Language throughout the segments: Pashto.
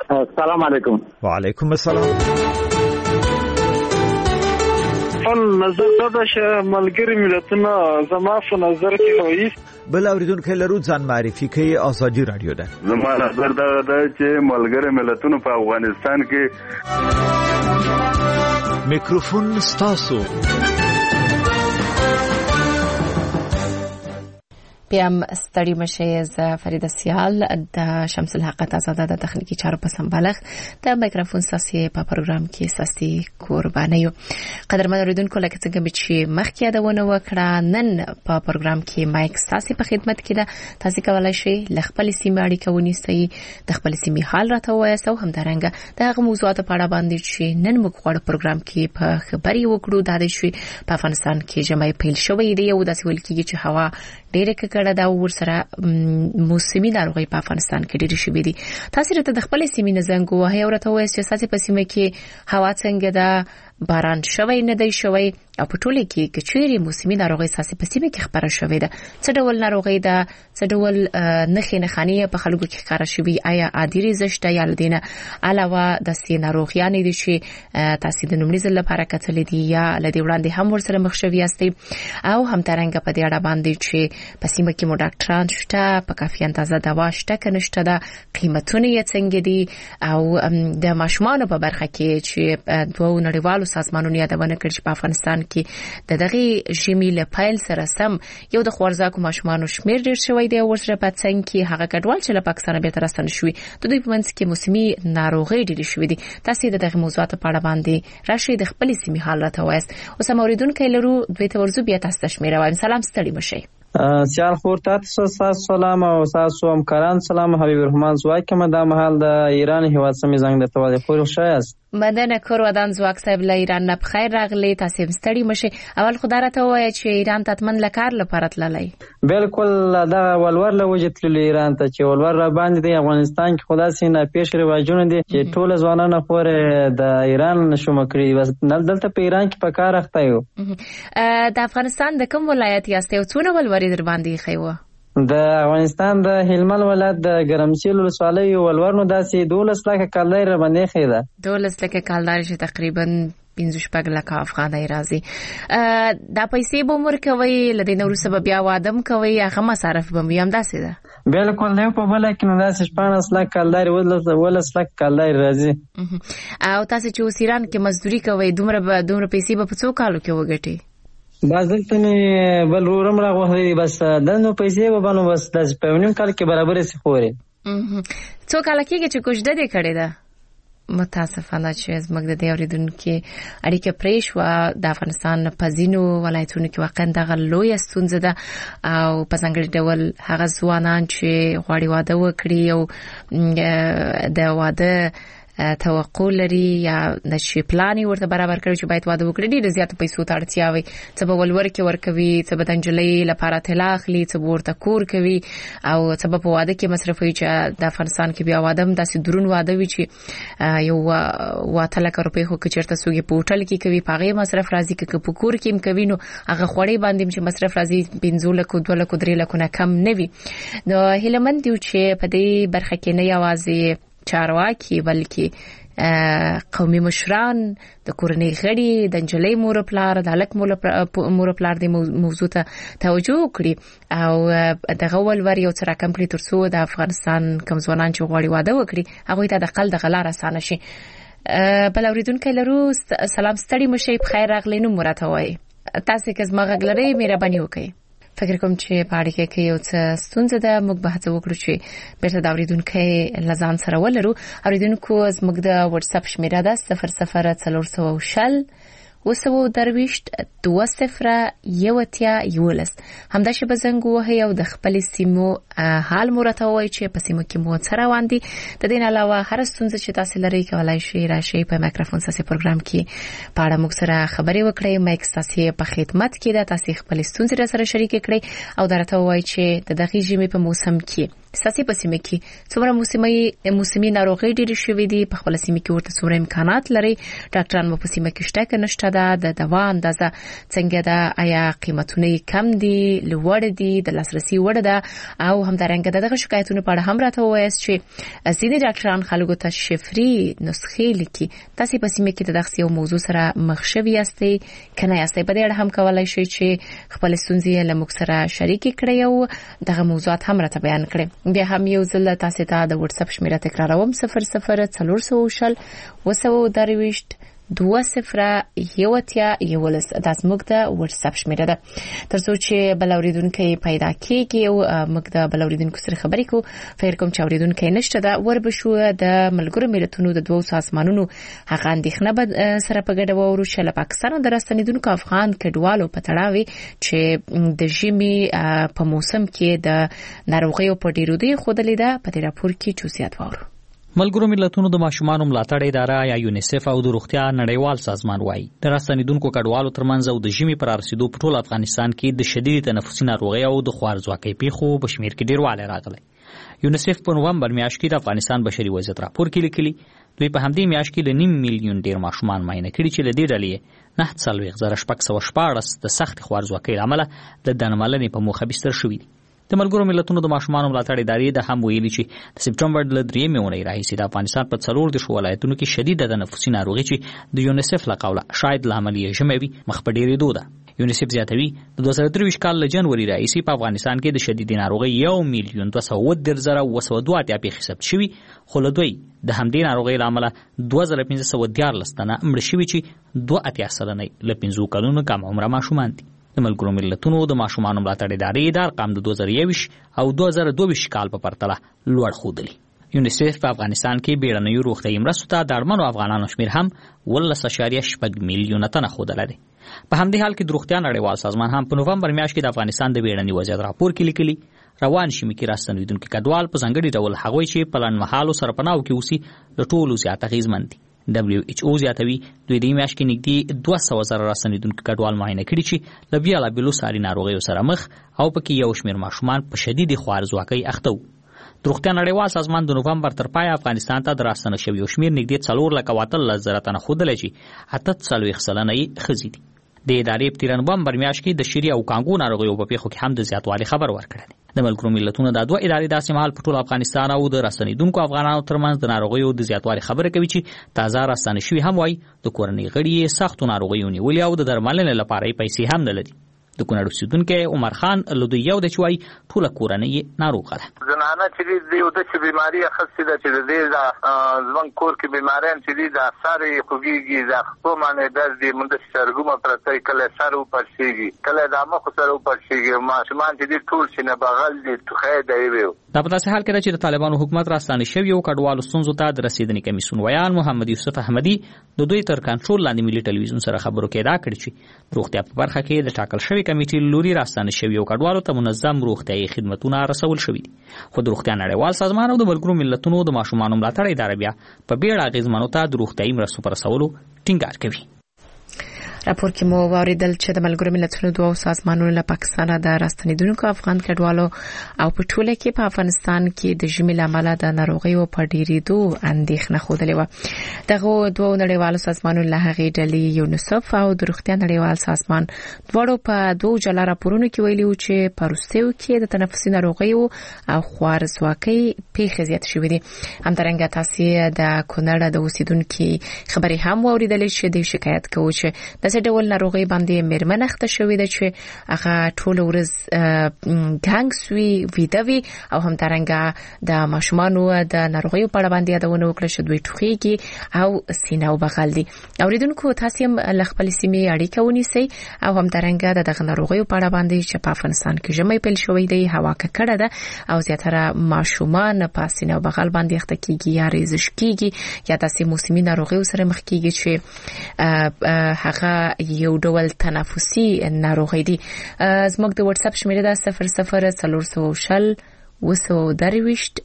السلام علیکم. وعلیکم السلام. نظر دا چې ملګری ملتونه زما په نظر کې وایي بل اوریدونکو لرو ځان معرفي کوي. آزادي رادیو ده. زما نظر دا چې ملګری ملتونه په افغانستان کې میکروفون ستاسو. پیام ستړي مشه ز فرید سیال د شمس الحق آزاده د تخنیکی چارو په سمبالغ د میکروفون ساسي په پروګرام کې ساسي قرباني یو. قدرمن اوریدونکو لکه څنګه چې مخکې یادونه وکړه نن په پروګرام کې مایک ساسي په خدمت کې ده. تاسو کولای شئ خپل سیمه اړیکه ونیسئ، د خپل سیمه حال راته وایاست او همدارنګه د هغه موضوعات په اړه باندې چې نن موږ غواړو پروګرام کې په خبري وکړو د دې شوي په افغانستان کې جمعي پیل شوې دی او داسې ول کېږي چې هوا ډېر کړه دا ورسره موسمي ناروغي په افغانستان کې ډېر شوې دي. تاسو راته د خپل سیمې نه زنګ وهئ او راته وایئ چې تاسو په سیمه کې هوا څنګه ده، باران شوی نه دی شوی او په ټوله کې کچېری موسمي ناروغي تاسو په سیمه کې خبره شوې ده. څه ډول ناروغي ده، څه ډول نښې نښانې په خلکو کې ښکاره شوي، آیا عادي ريزشته یا لدینه علاوه د سي ناروغیان دي چې تاسو د نومړي ځل لپاره کتل دي یا لدی وړاندې هم ورسره مخ شوي یاستئ او هم ترنګ په دې اړه باندې چې په سیمه کې مو ډاکټران شته، په کافي اندازه دوا شته کنيشته ده، قیمتونه یې څنګه دي او د ماشومان په برخه کې چې دوه نړیوالو سازمانونو یادونه کړې چې په افغانستان کې د دغه ژمي له پیل سره سم یو د خوارزاکو ماشومان شمیر ډیر شوی دی او ورسره په څنګه کې هغه کډوال چې له پاکستان به تر راستنه شوی د دوی په منځ کې موسمي ناروغي ډیر شوی دي. تاسو دغه موضوعات په اړه باندې راشي د خپل سیمې حال راته وایست. اوس هم اوریدونکو لرو دوی ته ورزو بیا تاسو شمیره وایم. سلام ستړي مشي. سیال خور تاسو سلام او تاسو هم کران سلام حبیب الرحمن زواک ما د محل د ایران هیواد سمې زنګ د توادی خور شایست مدنه کور ودان زواک صاحب له ایران نه بخیر راغلی. تاسو ستړي مشه. اول خدای راته وایي چې ایران ته تمن لکار لپاره تللی. بالکل دا ولور له وجه تللی ایران ته چې ولور را باندې د افغانستان کې خدا سينه پیش رواجونه دي چې ټول ځوانان خور د ایران شوم کړی بس دلته په ایران کې په کار اخته یو. د افغانستان د کوم ولایت یاست او څونه ولوري در باندې خیوه؟ د افغانستان د هلمند ولایت د ګرمسیل ولسوالۍ ولورنو داسې 12 لکه کالدار را باندې خیده. 12 لکه کالدار چې تقریبا 15 لکه افغانۍ راځي. دا پیسې به عمر کوي لدې نور سبب بیا وادم کوي هغه مصارف به هم داسې ده. بالکل نه په بل کې نه داسې 15 لکه کالدار ولس لکه کالدار راځي. او تاسو چې وسیران کې مزدوري کوي دومره پیسې به په څو کالو کې وګټي؟ باز دلته نه بل ورم راغوي بس دنه پیسې به بنو بس د پېونیم کال کې برابر سي خوري. څو کال کېږي چې کوجده دې کړې ده؟ متاسفانه چې زموږ د دې اوریدونکو اړیکه پریش و د افغانستان په ځینو ولایتونو کې واقعا دغه لوی ستونزه ده او په څنګه ډول هغه ځوانان چې غواړي واده وکړي او د واده توقع لري یا نشي پلان ورته برابر کړی چې باید واده وکړي ډیر زیات پیسو ته اړتیا وي. څه به ولور کې ورکوي، څه به د انجلۍ لپاره طلاق اخلي، څه به ورته کور کوي او څه به په واده کې مصرفوي چې د افغانستان کې بیا واده هم داسې درون واده وي چې یو 8 لک روپۍ خو کچرته سوګي په هوټل کې کوي پاغه مصرف راځي کې په کور کې هم کوي نو هغه خوړې باندې چې مصرف راځي 15 لک 2 لک 3 لک نه کم نه وي. نو هیلمند یو چې په دې برخه کې نه یوازې چارواکي بلکې قومي مشران د کورنۍ غړي د انجلۍ مور پلار د هلک مور پلار د موضوع ته توجه کړي او دغه ولور یو څه راکم کړي ترڅو د افغانستان کوم ځوانان چې غواړي واده وکړي هغه ته د خپل د غلار اسانه شي. بل اوریدونکو لرو سلام ستړي مشه بخیر راغلی نو مرته وای تاسو که زما غږ لرئ مهرباني وکړئ. فکر کوم چې په اړیکه کې یو څه ستونزه ده موږ به هڅه وکړو چې بیرته د اوریدونکو لزان سره ولرو. اوریدونکو زموږ د واتس اپ شمیره ده 0040 وسو درويشت 2011 همدا شی بزنګ وه یو د خپل سیمو حال مرتوي چې په سیمو کې مو سره واندي. د دین علاوه هر ستونزه چې تاسو لري کولای شئ راشي په میکروفون ساسي پروګرام کې پاړه موږ سره خبري وکړئ. مایک ساسي په خدمت کې ده. تاسو خپل ستونزې سره شریک کړئ او درته وایي چې د دغه ژمي په موسم کې ساسي په سیمه کې څومره موسمي ناروغي ډېرې شوې دي په خپل سیمه کې ورته څومره امکانات لري ډاکټران په سیمه کې شته که نشته ده د دوا اندازه څنګه ده آیا قیمتونه کم دي لوړ دي د لاسرسي وړ ده او همدارنګه دغه شکایتونو په اړه هم راته وایي چې ځینې ډاکټران خلکو ته شفري نسخې لیکي تاسو په سیمه کې د دغه یو موضوع سره مخ شوي یاستئ کنه یاستئ په دې اړه هم کولای شئ چې خپل ستونزې له موږ سره شریک کړئ او دغه موضوعات هم راته بیان کړئ بیا هم یو ځل تاسو ته د واتس اپ شمیره تکراروم 00 420 2011 دا زموږ د واتس اپ شمیره ده ترڅو چې بل اوریدونکو پیدا کیږي او موږ د بل اوریدونکو سره خبرې کوو فکر کوم چې اوریدونکو نشته دا وربشو د ملګرو ملتونو د 2 سازمانونو هغه اندېښنه سره په ګډه وورو چې له پاکستان د راستنیدونکو افغان کډوالو په تړاو چې د ژمي په موسم کې د ناروغیو په ډیرو دی خودلې ده په دې راپور کې جزئیات وورو ملګرو ملتونو د ماشومانو ملاتړ اداره یا یونیسف او د روغتیا نړیوال سازمان وايي د راستنیدونکو کډوالو ترمنځ او د ژمي پر رسیدو په ټول افغانستان کې د شدید تنفسي ناروغي او د خوارځواکۍ پیښو په شمیر کې ډیروالی راغلی یونیسف په نوومبر میاشت کې د افغانستان بشري وضعیت راپور کې لیکلي دوی په همدې میاشت کې ل 9 میلیون ډیر ماشومان معاینه کړي چې له دې ډلې 9,614 د سخت خوارځواکۍ لامل د درملنې په موخه بستر شوي دي د ملګرو ملتونو د ماشومانو ملاتړ ادارې د هم ویلي چې د سپټمبر ل 3 میاشتې راهیسې د افغانستان په 4 ولایتونو کې شدید تنفسي ناروغي چې د یونیسف له قوله شاید له عملیه ژموي مخ په ډیرېدو ده یونیسف زیاتوي د 2023 کال له جنوري راهیسې په افغانستان کې د شدید ناروغي 1,202,202 پیښې ثبت شوي خو له دوی د همدې ناروغي لامل 2,514 تنه مړ شوي چې 2.8% له 5 کلونو کم عمره ماشومان دي د ملګرو ملتونو د ماشومانو ملاتړ ادارې د ارقام د 2021 او 2022 کال په پرتله لوړ ښودلي یونیسف په افغانستان کې بیړنیو روغتیايي مرستو ته د اړمنو افغانانو شمېر هم 18.6 میلیونه تنه ښودلی دی په همدې حال کې د روغتیا نړیوال سازمان هم په نوومبر میاشت کې د افغانستان د بیړني وضعیت راپور کې لیکلي روان شمي کې راستنیدونکي کډوال په ځانګړي ډول هغوی چې په لنډمهالو سرپناهو کې اوسي له ټولو زیات اغېزمن دي WHO زیاتوي دوی د میاشت کې نږدې 200,000 راستنیدونکي کډوال معاینه کړي چې له بېلابېلو ساري ناروغیو سره مخ او پکې یو شمېر ماشومان په شدید خوارځواکۍ اخته وو د روغتیا نړیوال سازمان د نوومبر تر پایه افغانستان ته د راستنه شویو شمېر نږدې 4,18,000 تنه ښودلی چې 48 سلنه یې ښځې دي د ادارې په 13 نومبر میاشت کې د شری او کانګو ناروغیو په پیښو کې هم د زیاتوالي خبر ورکړی د ملګرو ملتونو د 2 ادارې داسې مهال په ټول افغانستان او د راستنیدونکو افغانانو ترمنځ د ناروغیو د زیاتوالي خبره کوي چې تازه راستنه شوي هم وایي د کورنۍ غړي سختو ناروغیو نیولې او د درملنې لپاره یې پیسې هم نه لري د کونړ اوسیدونکی عمر خان لدوی یو د چوي ټوله کورنۍ ناروغه ده زنانه چې د یو د بیماری خاصه ده چې د ځوان کور کې بیماران چې د ساري خوږیږي د خپل باندې د مند سرګومه پرته کله سر او پرشيږي کله د مخ سر او پرشيږي ماشومان چې د ټول شنه بغل دي توخه دی ویو دا په داسې حال کې چې د طالبانو حکومت راستانه شوی او کډوالو ستونزو ته د رسیدنې کمیسون ویان محمد یوسف احمدی د دوی تر کنټرول لاندې ملي ټلویزیون سره خبرو کې دا کړی چې روغتیا په برخه کې د ټاکل شوی کمیټې لوري راستانه شوی او کډوالو ته منظم روغتیايي خدماتونه رسول شوی دي خو د روغتیا نړیوال سازمان او د ملګرو ملتونو د ماشومانو ملاتړ ادارې بیا په بیړه اغیزمنو ته د روغتیايي مرستو پر رسولو ټینګار کوي راپور کې مو واوریدل چې د ملګرو ملتونو دوه سازمانونو له پاکستان د راستنیدونکو افغان کډوالو او په ټوله کې په افغانستان کې د ژمي لامل د ناروغیو په ډیریدو اندېښنه خوده و دغه دوه نړیوالو سازمانونو له هغې ډلې یونیسف او د روغتیا نړیوال سازمان دواړو په دوه جلا راپورونو کې ویلي و چې په روسیو کې د تنفسي ناروغیو او خوارځواکۍ پیښې زیات شوې دي همدارنګه تاسو د کونړ د اوسیدونکو خبرې هم واوریدلې چې د شکایت کوي چې د ډول ناروغي باندې مرمن اخته شوې ده چې هغه ټول ورځ ګانګسوي ویدوي او هم ترنګه د ماشومانو د ناروغیو په اړه باندې یادونه وکړه چې دوی ټوخیږي او سینه او بغل دي اوریدونکو تاسو هم ل خپل سیمې اړیکه ونیسئ او هم ترنګه د ناروغیو په اړه باندې چې په افغانستان کې ژمي پیل شوې دی هوا ککړه ده او زیاتره ماشومان په سینه او بغل باندې اخته کیږي یا ریزش کیږي یا داسې موسمي ناروغیو سره مخ کیږي چې هغه یو ډول تنفسي ناروغي دي زموږ د واتس اپ شمیره ده 00 420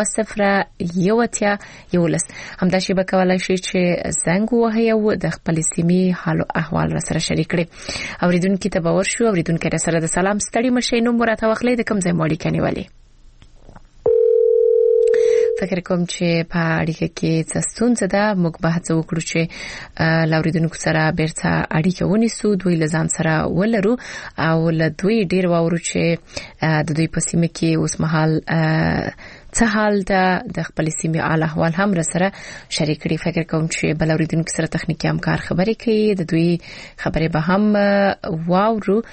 2011 همدا شی به کولای شي چې زنګ وهي او د خپل سیمې حال او احوال را سره شریک کړي اوریدونکو ته باور شو اوریدونکو سره د سلام ستړي مشي نو مرته واخلې د کوم ځای ماړي کني والی فکر کوم چې په اړیکه کې څه ستونزه ده موږ به هڅه وکړو چې لاوریدونکو سره بیرته اړیکه ونیسو دوی لزان سره ولرو او له دوی ډیر واورو چې د دوی په سیمه کې اوس مهال څه حال ده د خپل سیمې اعلی احوال هم سره شریک کړي. فکر کوم چې بل اوریدونکو سره تخنیکی همکار خبرې کوي د دوی خبرې به هم واورو.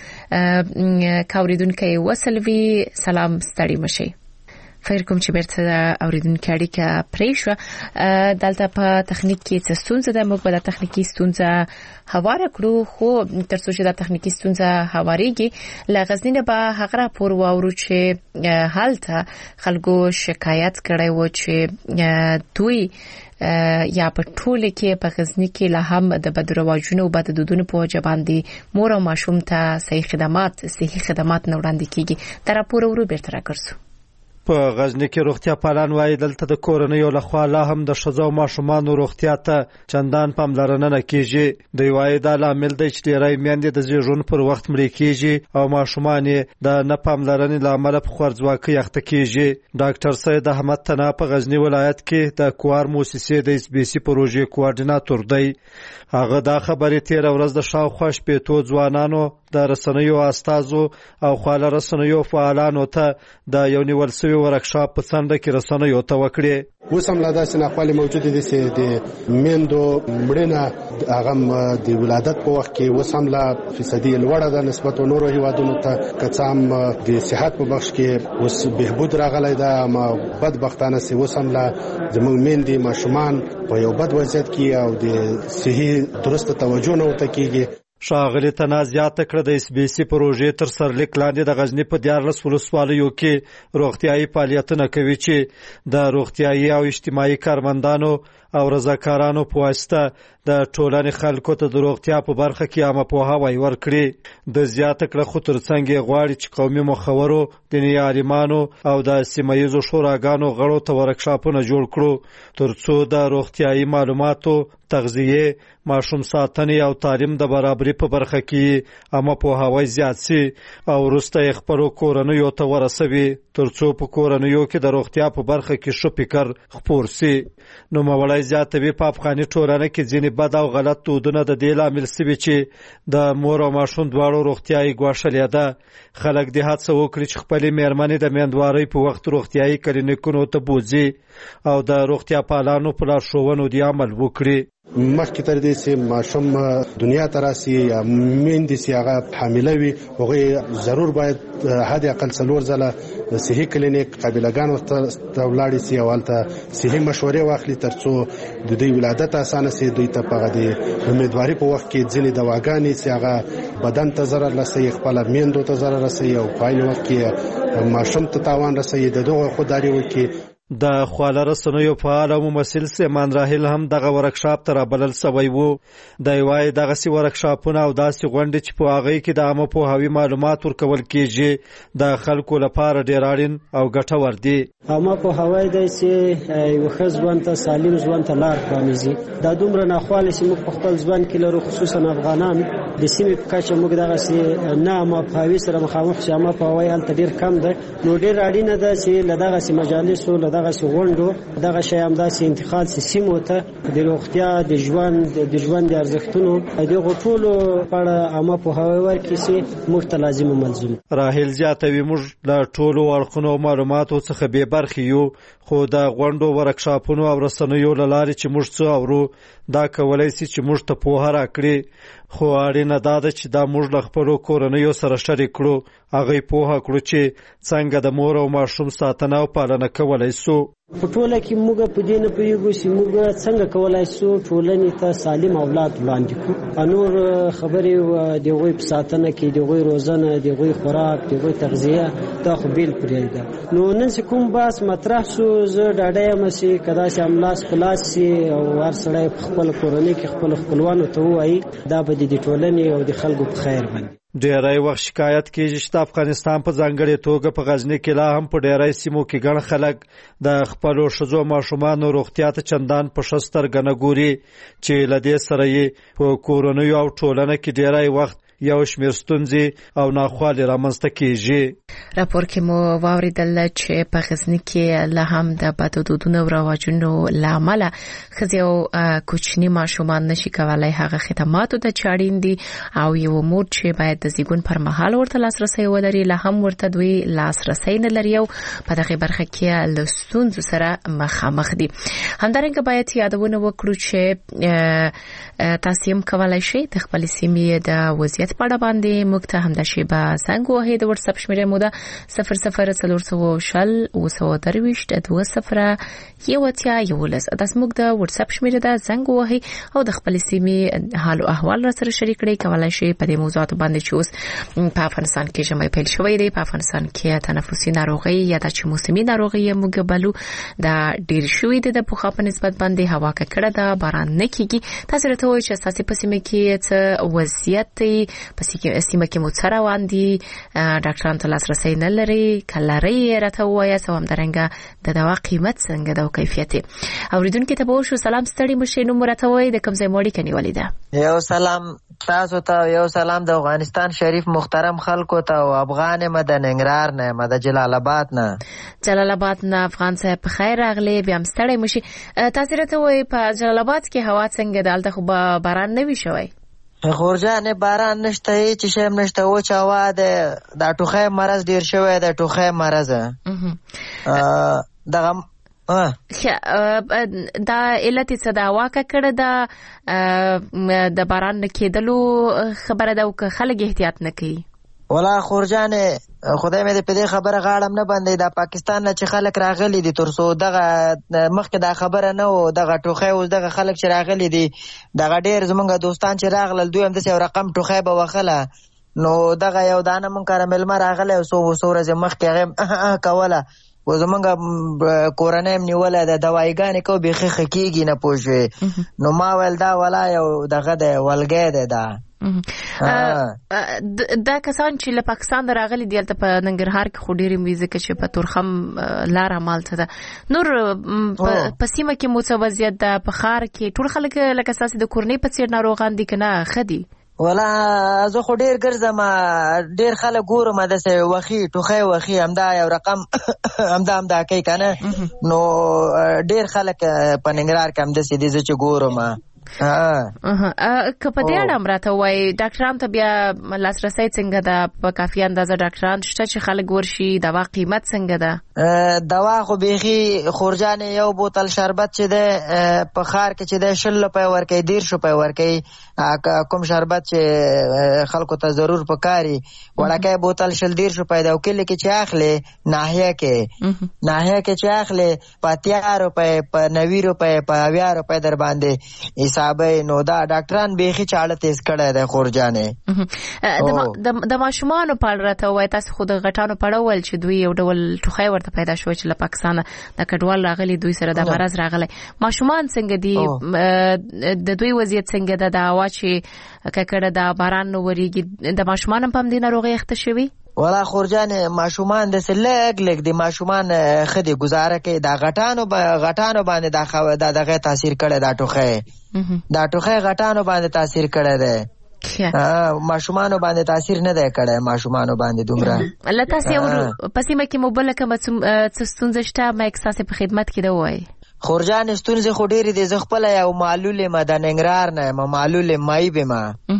کاوریدونکو وسلوي سلام ستړي مشي. فکر کوم چې بیرته اوریدونکو اړیکه پرې شو. دلته په تخنیک کې څه ستونزه ده موږ به د تخنیکی ستونزه هواره کړو خو ترڅو چې د تخنیکی ستونزه هواريږي لا غزنین به هغه راپور واورو چې حالته خلکو شکایت کړی و چې دوی یا په ټوله کې په غزنی کې لا هم د بدرواجونو او بد دودونو په وجه باندې مور او ماشوم ته صحي خدمات نه وړاندې کیږي. دا راپور ورو بیرته راکړسو. په غزنی کې روغتیا پالان وایي دلته د کورنیو لخوا لا هم د ښځو او ماشومانو روغتیا ته چندان پاملرنه نه کیږي. دوی وایي دا لامل دی چې ډېری میندې د زیږون پر وخت مړې کیږي او ماشومان یې د نه پاملرنې له امله په خوارځواکۍ اخته کیږي. ډاکټر سید احمد تنا په غزنی ولایت کې د کوار موسسې د SBC پروژې کوارډیناتور دی. هغه دا خبرې تیر ورځ د شاوخوا شپېتو ځوانانو د رسنیو استازو او خواله رسنیو فعالانو ته د یو نیول سوي ورکشاپ په څنډه کې رسنیو ته وکړي. اوس هم لا داسې ناخوالې موجودې دي چې د میندو مړینه هغه د ولادت په وخت کې اوس هم لا فیصدي لوړه ده نسبت نورو هیوادونو ته. که څه هم د صحت په بخش کې اوس بهبود راغلی ده اما بدبختانه چې اوس هم لا زموږ میندې ماشومان په یو بد وضعیت کې او د صحي درسته توجه نه ورته کیږي. ښاغلي تنا زیاته کړه د SBC پروژې تر سرلیک لاندې د غزنی په 14 ولسوالیو کې روغتیايي فعالیتونه کوي چې د روغتیايي او اجتماعي کارمندانو او رضاکارانو په واسطه د ټولنې خلکو ته د روغتیا په برخه کې عامه پوهاوی ورکړي. د زیاته کړه خو ترڅنګ یې غواړي چې قومي مخورو دیني عالمانو او د سیمه ییزو شوراګانو غړو ته ورکشاپونه جوړ کړو ترڅو د روغتیايي معلوماتو تغذیه ماشوم ساتنې او تعلیم د برابرۍ په برخه کې عامه پوهاوی زیات شي او وروسته یې خپلو کورنیو ته ورسوي ترڅو په کورنیو کې د روغتیا په برخه کې ښه فکر خپور شي. نوموړی زیاتوي په افغاني ټولنه کې ځینې بد او غلط دودونه د دې لامل شوي چې د مور او ماشوم دواړو روغتیايي ګواښلې ده. خلک دې هڅه وکړي چې خپلې مېرمنې د میندوارۍ په وخت روغتیايي کلینیکونو ته بوځي او د روغتیا پالانو په لارښوونو دې عمل وکړي. مخکې تر دې چې ماشوم دنیا ته راسي یا میندې چې هغه حامله وي هغوی ضرور باید حد اقل 4 ځله د صحي کلینیک قابلګانو ته ولاړې شي او هلته صحي مشورې واخلي ترڅو د دوی ولادت اسانه شي. دوی ته په د امیدوارۍ په وخت کې ځینې دواګانې چې هغه بدن ته ضرر رسوي خپله میندو ته ضرر رسوي او په عین وخت کې ماشوم ته تاوان رسوي د دغو خودداري وکړي. د خواله رسنیو فعال او ممثل سیمان راهیل هم دغه ورکشاپ ته رابلل سوی وو. دی وایي دغسې ورکشاپونه او داسې غونډې چې په هغې کې د عامه پوهاوي معلومات ورکول کیږي د خلکو لپاره ډېر اړین او ګټور دي. عامه پوهاوی دی چې یو ښه ژوند ته سالم ژوند ته لار پرانیزي. دا دومره ناخواله چې موږ په خپل ژوند کې لرو خصوصا افغانان د سیمې په کچه موږ دغسې نه عامه پوهاوي سره مخامخ چې عامه پوهاوی هلته ډېر کم دی نو ډېر اړینه ده چې له دغسې مجالسو دغه غونډو دغه شی همداسې انتقال سیمو ته د روغتیا د ژوند د ارزښتونو دغو ټولو په اړه عامه پوهاوی ورکړي چې موږ ته لازم ملزوم. راهیل زیاتوي موږ له ټولو اړخونو او معلوماتو څخه بې برخې یو خو د غونډو ورکشاپونو او رسنیو له لارې چې موږ څه اورو دا کولی شي چې موږ ته پوهه راکړي خو اړینه دا ده چې دا موږ له خپلو کورنیو سره شریک کړو هغوی پوهه کړو چې څنګه د مور او ماشوم ساتنه او پالنه کولی سو. په ټوله کې موږ په دې نه پوهېږو چې موږ څنګه کولی شو ټولنې ته سالم اولاد وړاندې کړو. نور خبرې د هغوی په ساتنه کې د هغوی روزنه د هغوی خوراک د هغوی تغذیه دا خو بیل پرېږده. نو نن چې کوم بحث مطرح شو زه ډاډه یم چې که داسې املاس په لاس شي او هر سړی په خپله کورنۍ کې خپلو خپلوانو ته ووایي دا به د ټولنې او د خلکو په خیر باندې. ډیری وخت شکایت کیږي چې د افغانستان په ځانګړې توګه په غزنی کې لا هم په ډیری سیمو کې ګڼ خلک د خپلو ښځو ماشومانو روغتیا ته چندان په ښه سترګه نه ګوري چې له دې سره یې په کورنیو او ټولنه کې ډیری وخت یو شمېر ستونزې او ناخوالې رامنځته کیږي. راپور کې مو واوریدل چې په غزني کې لا هم د بد دودونو او رواجونو لامل ښځې او کوچني ماشومان نشي کولای هغه خدماتو ته چاړین دي او یو مور چې باید د زیږون پر مهال ورته لاسرسي ولري لا هم ورته دوی لاسرسي نه لري او په دغه برخه کې له ستونزو سره مخامخ دي. همدارنګه باید یادونه وکړو چې تاسو هم کولای شئ د خپل سیمې د وضعیت په اړه باندې موږ ته هم د شیبه زنګ وهئ. د واتس اپ شمیره مو ده 0040202011 دا زموږ د واتس اپ شمیره ده. زنګ وهئ او د خپل سیمې حال او احوال را سره شریک کړئ. کولای شئ په دې موضوعات باندې چې اوس په افغانستان کې ژمی پیل شوی دی، په افغانستان کې تنفسي ناروغي یا د موسمي ناروغي موږ بلو دا ډیر شوی دی. د پوخا په نسبت باندې هوا ککړه ده، باران نه کیږي. تاسو راته وایئ چې تاسو په سیمه کې څه وضعیت دی، په سیمه کې مو څه روان دي، ډاکټرانو ته لاسرسي نه لري کلري راته وایي سو هم درنګه د دوا قیمت څنګه ده او کیفیت. اوریدونکو ته به شو سلام ستړي مشه نو مرته وایي د کوم ځای موړي کني ولیدا. یو سلام تاسو ته، یو سلام د افغانستان شریف محترم خلکو ته او افغان مدن ننګرهار نه مده جلال آباد نه. جلال آباد نه افغان صاحب په خیر راغلی، بیا مستړی مشي. تاسو راته وایي په جلال آباد کې هوا څنګه ده؟ دلته خو باران نه وی شوی. خورجان باران نشته، هیڅ شی نشته، و چې هوا ده د ټوخی مرز ډیر شوی، د ټوخی مرز دغه دا علت څه دا واقع کړه د باران نه کېدلو خبره ده او که خلک احتیاط نه کوي. ولا خورجان خدای مې دې په دې خبره غاړم نه باندې د پاکستان نه چې خلک راغلي دي تر څو دغه مخکې دا خبره نه و دغه ټوخی اوس دغه خلک چې راغلي دي دغه ډیر زمونږ دوستان چې راغلل دوی هم داسې یو رقم ټوخی به وخله نو دغه یو دانه مونږ کاره مېلمه راغلی او څو ورځې مخکې هغه کوله و زمونږ کورنۍ هم نیولی د دوایګانې کو بیخي ښه کېږي نه پوه شوې نو ما ویل دا ولا یو دغه دی ولګی دی دا. دا کسان چې له پاکستان راغلي دي هلته په ننګرهار کې خو ډېرې وي ځکه چې په تورخم لاره مالته ده. نور په سیمه کې مو څه وضعیت ده؟ په ښار کې ټول خلک لکه ستاسې د کورنۍ په څېر ناروغان دي که نه ښه دي؟ ولا زه خو ډېر ګرځم، ډېر خلک ګورم داسې وخي ټوخی وخي همدا یو رقم همدا کوي که نه نو ډېر خلک په ننګرهار کې همداسې دي زه چې ګورم. که په دې اړه هم راته وایي ډاکټرانو ته بیا لاسرسی څنګه ده؟ په کافي اندازه ډاکټران شته چې خلک ورشي؟ دوا قیمت څنګه ده؟ دوا خو بیخي خورجانې یو بوتل شربت چې ده په ښار کې چې ده 20 روپۍ ورکوي 10 روپۍ ورکوي کوم شربت چې خلکو ته ضرور پکاري وړکی بوتل 10 روپۍ ده او کلي کې چې اخلي ناحیه کې چې اخلي په 80 روپۍ په 90 روپۍ په 80 روپۍ در باندې حسابه نو دا ډاکټران بیخي چاړه تیز کړی دی خورجانې. د ماشومانو په اړه راته ووایه تاسو خو د غټانو په اړه وویل چې دوی یو ډول ټوخی ورته پیدا شوی چې له پاکستانه د کډوال راغلي دوی سره د مرض راغلی. ماشومان څنګه دي؟ د دوی وضعیت څنګه ده؟ د هوا چې ککړه ده باران نه ورېږي د ماشومان هم په همدې ناروغۍ اخته شوي؟ ولا خورجان ماشومان داسې لږ دي ماشومان ښه دي ګزاره کوي دا غټانو باندې دا دغه تاثیر کړی دا ټوخی غټانو باندې تاثیر کړی دی ماشومانو باندې تاثیر نه دی کړی ماشومانو باندې دومره. الله تاسې په سیمه کې مو بله کومه څه ستونزه شته ما ستاسې په خدمت کې ده ووایي؟ خورجان ستونزې خو ډېرې دي زه خپله یو معلول یم د ننګرهار نه یم معلول مایب یم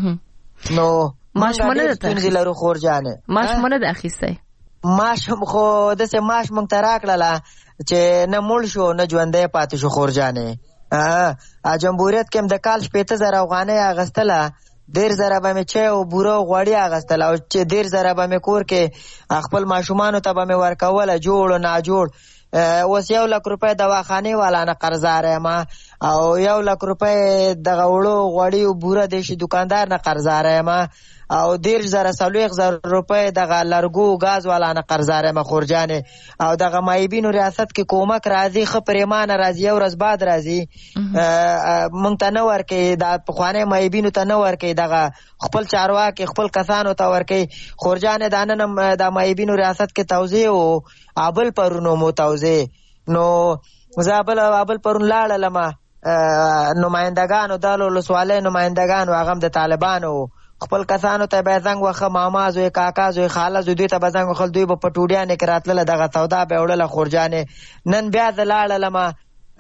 نو ماشمونه ده ستونزې لرو خورجانې ماشمونه ده اخیستی ماشم خو داسې ماش مونږ ته راکړله چې نه مړ شو نه ژوندی پاتې شو خورجانې. جمهوریت کې هم د کال 15,000 افغانۍ اخیستله 10,000 به مې چای او بوره او غوړي اخیستله او چې 10,000 به مې کور کې خپل ماشومانو ته به مې ورکوله جوړ او ناجوړ. اوس 1 لک روپۍ دواخانې والا نه قرضدار یم او 1 لک روپۍ دغه وړو غوړي او بوره د شي دکاندار نه قرضدار یم او 10,000 روپۍ دغه لرګو غاز والا نه قرضدار یم خورجانې او دغه مایبینو ریاست کې کومک راځي ښه پریمانه راځي یو ورځ بعد راځي مونږ ته نه ورکوي دا پخوانی مایبینو ته نه ورکوي دغه خپل چارواکي خپل کسانو ته ورکوي خورجانې دا نن هم د مایبینو ریاست کې توضیح و ابل پرونو مو توضیح نو زه ابل پرون لاړلم نمایندګانو د ولسوالۍ نمایندګانو هغه هم د طالبانو خپل کسانو ته به زنګ وخه ماما زوی کاکا زوی خاله زوی دوی ته به زنګ وخل دوی به پټوډیانې کراتله دغه سودا به وړله خورجانې نن بیا د لاړلم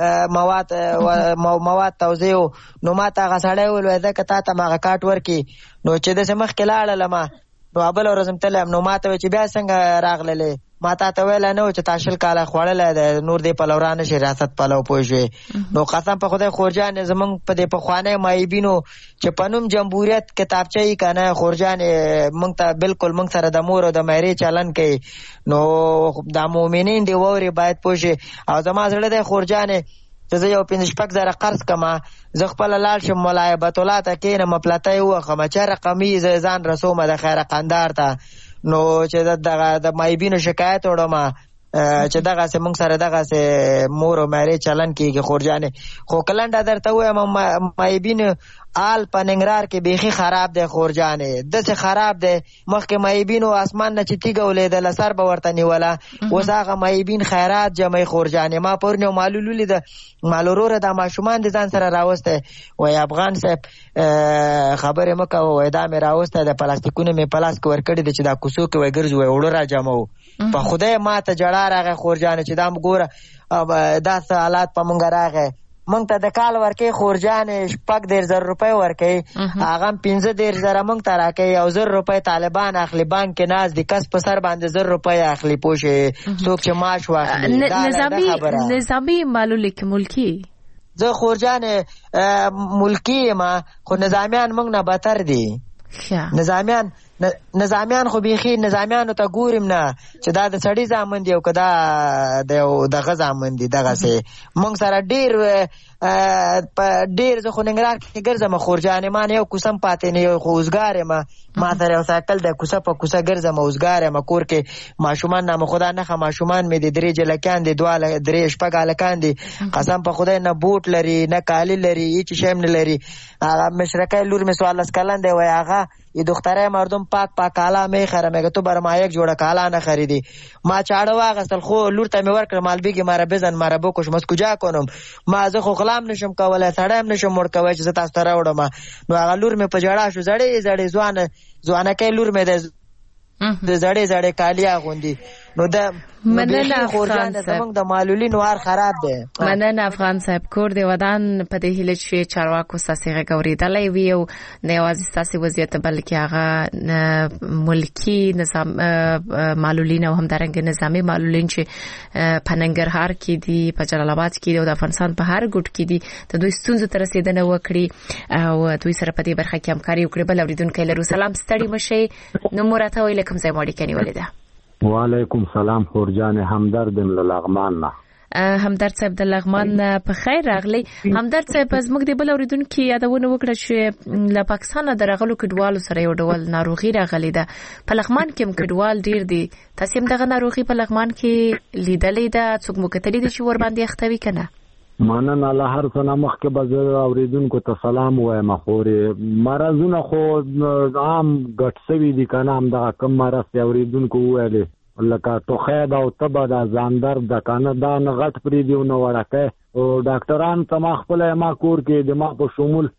مواد توزیع نو ما ته هغه سړی وویل ځکه تا ته هغه کارت ورکړي نو چې داسې مخکې لاړلم نو بله ورځ م تللی یم نو ما ته وایي چې بیا څنګه راغللې ما تا ته ویلی نه و چې تا 20 کاله خوړلی دی نور دې پلو را نه شي ریاست پلو پوه شوې نو قسم په خدای خورجانې زمونږ په دې پخوانی معیبینو چې په نوم جمهوریت کتابچه یې که نه خورجانې موږ ته بلکل موږ سره د مور او د میرې چلن کوي نو دا مؤمنین دې واوري باید پوه شي او زما زړه دی خورجانې چې زه یو 5,000 قرض کما زه خپله لاړ شم ملا هیبت الله ته کښېنم پلتی ووخم چې رقمي زه ځان رسومه د خیره قندار ته نو چې د مایبینو شکایت وړم چې دغسې موږ سره دغسې مور او میرې چلن کېږي خورجانې خو که لنډه درته ووایم مایبین آل په ننګرهار کې بیخي خراب دی خورجانې داسې خراب دی مخکې مایبینو اسمان نه چې تیږه ولیدله سر به ورته نیوله اوس هغه مایبین خیرات جمعي خورجانې ما پرون یو معلول ولیده مال وروره دا ماشومان دې ځان سره راوستی وایي افغان صاحب خبرې مه کوه وایي دا مې راوستی د پلاستیکونه مې په لاس کې ورکړي دي چې دا کوڅو کې وایي ګرځو وایي اوړه را جمع و په خدای ما ته جړا راغی خورجانې چې دا ګوره داسې حالات په مونږ راغی مونږ ته د کال ورکوي خورجانې 15,000 روپۍ ورکوي هغه 15,000 مونږ ته راکوي او 1,000 روپۍ طالبان اخلي بانک کې ناست دي کس په سر باندې 1,000 روپۍ اخلي پوه شې څوک چې معاش واخلي نظامي معلول کې ملکي زه خورجانې ملکي یم خو نظامیان مونږ نه بتر دي نظامیان خو بیخي نظامیانو ته ګورم نه چې دا د سړي زامن دي او که دا دغه زامن دي دغسې موږ سره ډېر زه خو ننګرهار کې ګرځم خورجانې ما نه یو کوڅه هم پاتې نه یو خو اوزګار یم ما سره یو سایکل دی کوڅه په کوڅه ګرځم اوزګار یم کور کې ماشومان نامه خدا نښه ماشومان مې دي 3 جلکیان دي 2 شپږ هلکان دي قسم په خدای نه بوټ لري نه کالي لري هیڅ شی هم نه لري هغه مشرقی لور مې 14 کلن دی وایي هغه یه دختره مردم پاک کالا میخره میگه تو بر ما یک جوړه کالا نه خریدی ما چاړه واغستل خو لور ته می ورکړ مالبیږي ماره بزن ماره بوکش مس کجا کنم ما زه خو غلام نشم کولای سړی هم نشم مړ کوي چې زه تاسو ته راوړم نو هغه لور مې په جړه شو زړې ځوانه کې لور مې د زړې کالی اغوندي نو د مننه افغان صاحب د معلولین وار خراب دی مننه افغان صاحب کور دی ودان په دې هیله چې چارواکو ساسي غوړېدلې وي او نه یوازې ساسي وضعیت بلکې هغه ملکی نظام معلولین او همدارنګ نظامی معلولین چې په ننګرهار کې دي په جلال آباد کې دي او د افغانستان په هر ګوټ کې دي د دوی ستونزو تر رسیدنه وکړي او دوی سره په دې برخه کې همکاري وکړي بل اوریدونکو لرو سلام ستړي مشي نو مرته ویل کوم ځای ماړي کني ولیدا وعلیکم سلام خورجان همدرد لغمان نه همدرد صاحب د لغمان په خیر راغلی همدرد صاحب زموږ د بل اوریدونکو یادونه وکړه چې له پاکستان درغلو کډوالو سره یو ډول ناروغي راغلی ده په لغمان کې هم کډوال ډیر دي تاسو هم دغه ناروغي په لغمان کې لیدلې ده څوک مو کتلې دي چې ور باندې اختوي کنه مننه الله هر څه مخکې به اوریدونکو ته سلام وایم خوري مرزونه خو عام ګټسوي دي کنه هم دغه کم مرز اوریدونکو ویلي لکه توخید او تبه د ځاندر د کنه دا نه غټ پری دی نو ورکه او ډاکټران ته خپل ما کور کې د ما په شمول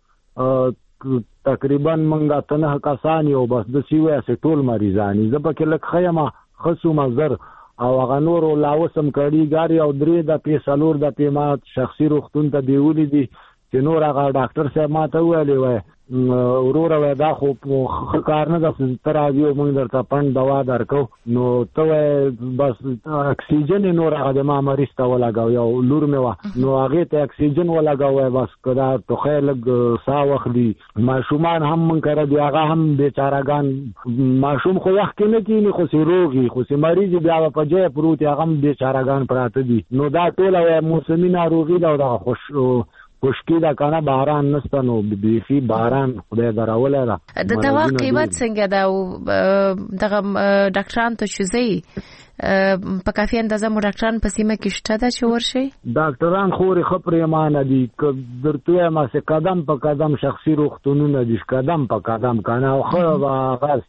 تقریبا منګه تنه کسان یو بس د سیوه ټول مریضانی زبکه لک خیمه خصو مزر او هغه نور لاوسم کړي ګاری او درې د پیسلور د پیمات شخصي روختون ته دیولې دي چې نور هغه ډاکټر صاحب ماته ویلي وای ورور وای دا خو کار نه د تراویو موږ درته پند دوا درکو نو ته بس اکسیجن نور هغه د ما مریض ته ولګاو یو لور مې وا نو هغه ته اکسیجن ولګاو بس کدا تو خیلګ سا وخت دي ماشومان هم من کړه دی هغه هم بیچارهګان ماشوم خو وخت نه کینی خو سی روغي خو سی مریض بیا په جې پروت هغه هم بیچارهګان پراته دي نو دا ټول موسمي ناروغي دا خوش خوشکی دا کنه باران نسته نو بیخي باران خدای دراوله ده د دوا قیمت څنګه دا دغه ډاکټران ته شوزي په کافي اندازه مو ډاکټران په سیمه کې شته دا چې ورشي ډاکټران خوري خبرې مانه دي درته ما څه قدم په قدم شخصي روغتونونه دي قدم په قدم کنه خو غاس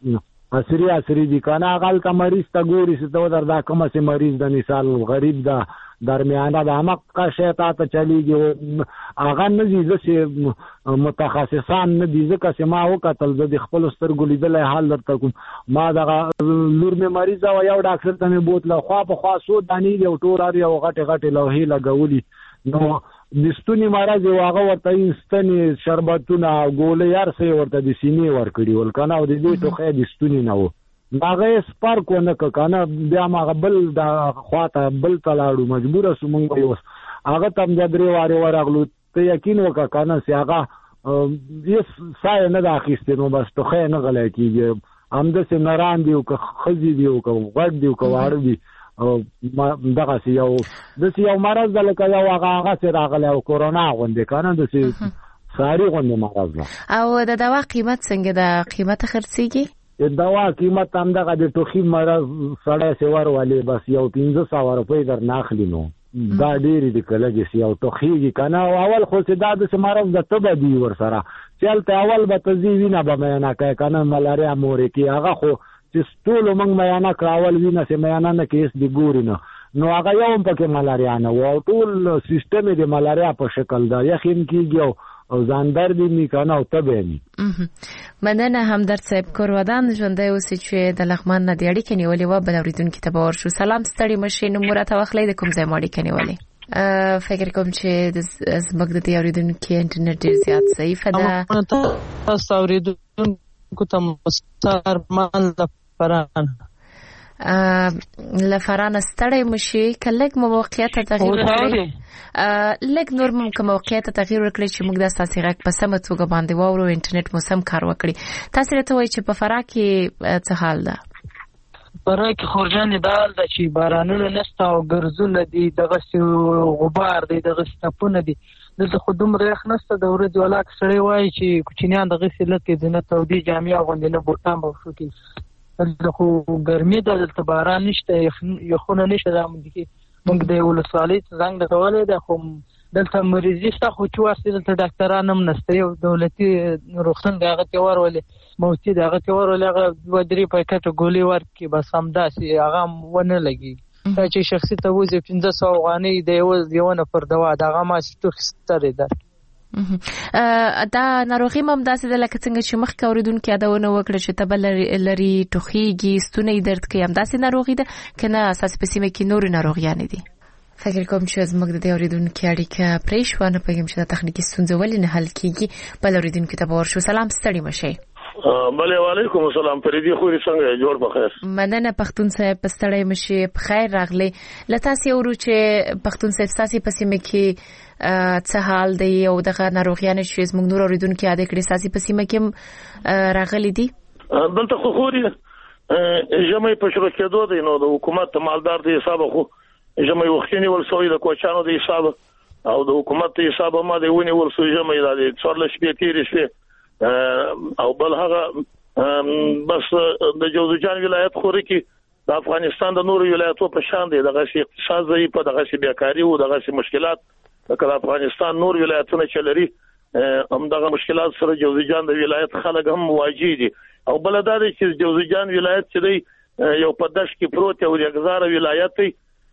عصري دي کنه هغه ته مریض ته ګوري چې دا کومه سي مریض د مثال غریب دا درمیانه د عمق شیطه ته چلیږي هغه نه دي چې متخصصان نه دي ځکه چې ما وکتل د خپل سترګو لیدلې حال درته کوم ما دغه لور مې مریض او یو ډاکټر ته مې بوتله خوا په خوا سو دانی یو ټول اړ یو غټه لوهې لګولي نو دستونی مرض واغه ورته انستنی شربتونه ګولې یار سي ورته د سینې ور کړی ول کنه او د دې ټوخه دستونی نه و هغه سپار کو نه کنه بیا ما بل د خواته بل تلاړو مجبور سوم یو هغه تم د درې واره ورغلو ته یقین وکړه کنه سي هغه یې سای نه داخسته نو بس ټوخه نه غلې کیږي امده سي نران دی او خزي دی او غړ دی او واړ دی او دغه یو د یو مرض لکه یو هغه سره راغلی او کورونا غونډه کنه د ساری غونډه مرض او د دوا قیمت څنګه د قیمت خرڅيږي د دوا قیمت هم دغه د ټوخي مرض سړی سوار والی بس یو 1500 روپۍ در ناخلی نو دا ډېری د کلهږي یو ټوخیږي کنه اول خو چې دا د مرض د تبه دی ور سره چلته اول به تزیوینه به معنا کوي کنه ملاریا مورې کې هغه خو چې ټول موږ میانه کراول وینه سه میانه نه کیس دی ګوري نو هغه یو هم پکې ملاریا نه و ټول سیستم د ملاریا په شکل دا یقین کیږي او ځاندار دی می کنه او تبه ني مننه همدرد صاحب کورودان ژوندۍ اوسې چې د لغمان نه دی اړیکې نیولې و بل اوریدونکو ته باور شو سلام ستړي مشه نو مرته واخلې د کوم ځای اړیکې نیولې فکر کوم چې زموږ د اوریدونکو انټرنیټ ډیر زیات ضعیف ده تاسو اوریدونکو ته مسترمان لفران لفران ستړی مشي کلک موقعیت تغییر وکړي لک نور ممکن موقعیت تغییر وکړي چې موږ د اساسي غږ په سم توګه باندې وورو انټرنیټ مو سم کار وکړي تاسو راته وایي چې په فراه کې څه حال ده فراه کې خورجان دال د چې بارانونه نشته او ګرځونه دي دغه غبار دی دغه سپونه دي دلته خو دومره یخ نشته د ورځې ولاک سړی وایي چې کوچنیان دغه سلت کې د نه تودي جامې غوندې نه بوتان به وشو کې دلته خو ګرمي ده دلته باران نشته یخونه نشته دا موږ د ولسوالۍ څنګه کولای دا خو دلته مریضي شته خو چې ورسې دلته ډاکټران هم نشته یو دولتي روغتون دغه ته ورولې موتی دغه ته ورولې هغه 2-3 پاکټ ګولې ورکړي بس همداسې هغه ونه لګي دا چې شخصي ته وځي 1500 افغانۍ د یو نفر دوا دغه ما ستوخ ستاره ده دا ناروغي هم داسې د لکه څنګه چې مخکې اوریدونکو یادونه وکړه چې تبه لري ټوخیږي ستونی درد کوي هم داسې ناروغي ده کنه اساس په سیمه کې نور ناروغیان دي فکر کوم چې زموږ د اوریدونکو اړیکه پرې شو نه پېږم چې د تخنیکی ستونزې ولې نه حل کیږي بل اوریدونکو ته باور شو سلام ستړي مشه بله وعلیکم السلام پریدي خو څنګه جوړ بخیر مننه پښتون صاحب پستړی مشه په خیر راغلی لته سی ورو چې پښتون صاحب ساسي په سیمه کې څه حال دی او دغه ناروغیان چې زموږ نور اوریدونکو یاد کړي ساسي په سیمه کې راغلي دي دلته خو خوري جمعي په شروع کېدو دی نو د حکومت مالدار دی حساب خو جمعي وختنی ولسوي د کوچانو دی حساب او د حکومت دی حساب ما دی ونی ولسوي جمعي د 14 شپې تیر شپې او بل هغه بس د جوزجان ولایت خوري کې د افغانستان د نورو ولایتونو په شان دي دغه اقتصاد ضعیف دغه بیکاری او دغه مشکلات د افغانستان نور ولایتونه چې لري هم دغه مشکلات سره جوزجان د ولایت خلک هم واجی دي او بل دا چې جوزجان ولایت چې دی یو په داش کې پروت او یګزار ولایت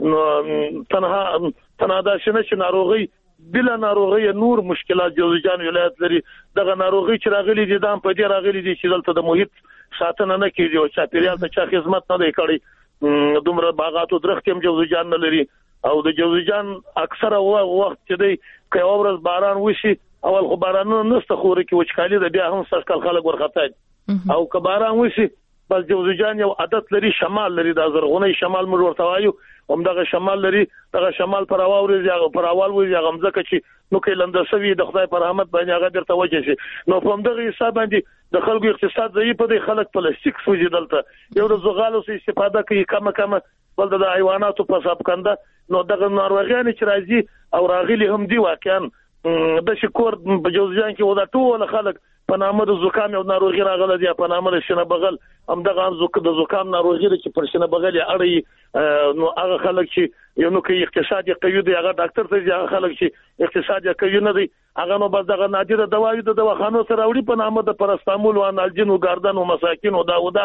نو تنها دا چې ناروغي بلا ناروغي نور مشکلات جوزجان ولایت لري دغه ناروغي چې راغلي دي د په دې راغلي دي چې دلته د محیط ساتنه نه کیږي او چاپیریال ته چا خدمت نه دی کړی دومره باغاتو درخت هم جوزجان نه لري او د جوزجان اکثره وخت چې دی که اورز باران وشي اول خو بارانونه نسته خو کې وچکالي ده بیا هم سرکل خلک ورخته او که باران وشي بس جوزجان یو عادت لري شمال لري د زرغونی شمال مر ورته وایو هم دغه شمال لري دغه شمال پر اواوري یا پر اول وي یا غمزه چې نو کې لندسوي د خدای پر رحمت باندې هغه درته وجه شي نو په دغه حساب باندې د خلکو اقتصاد ضعیف دی خلک پلاستیک سوځي دلته یو د زغالو څخه استفاده کوي کم بل د حیواناتو په حساب کنده نو دغه ناروغیان چې راځي او راغلي هم دی واقعا د شکور په جوزجان کې ودا ټول خلک په نامه د زکام یو ناروغي راغله دی په نامه د شنه بغل هم دغه د زکام ناروغي چې پر شنه بغل اړي نو هغه خلک چې یو نو کې اقتصادي قوی دی هغه ډاکټر ته هغه خلک چې اقتصادي قوی نه دی هغه نو بس دغه نادره دوايي د دواخانو سره وړي په نامه د پرستامول او انالجین او ګاردن او مساکین او دا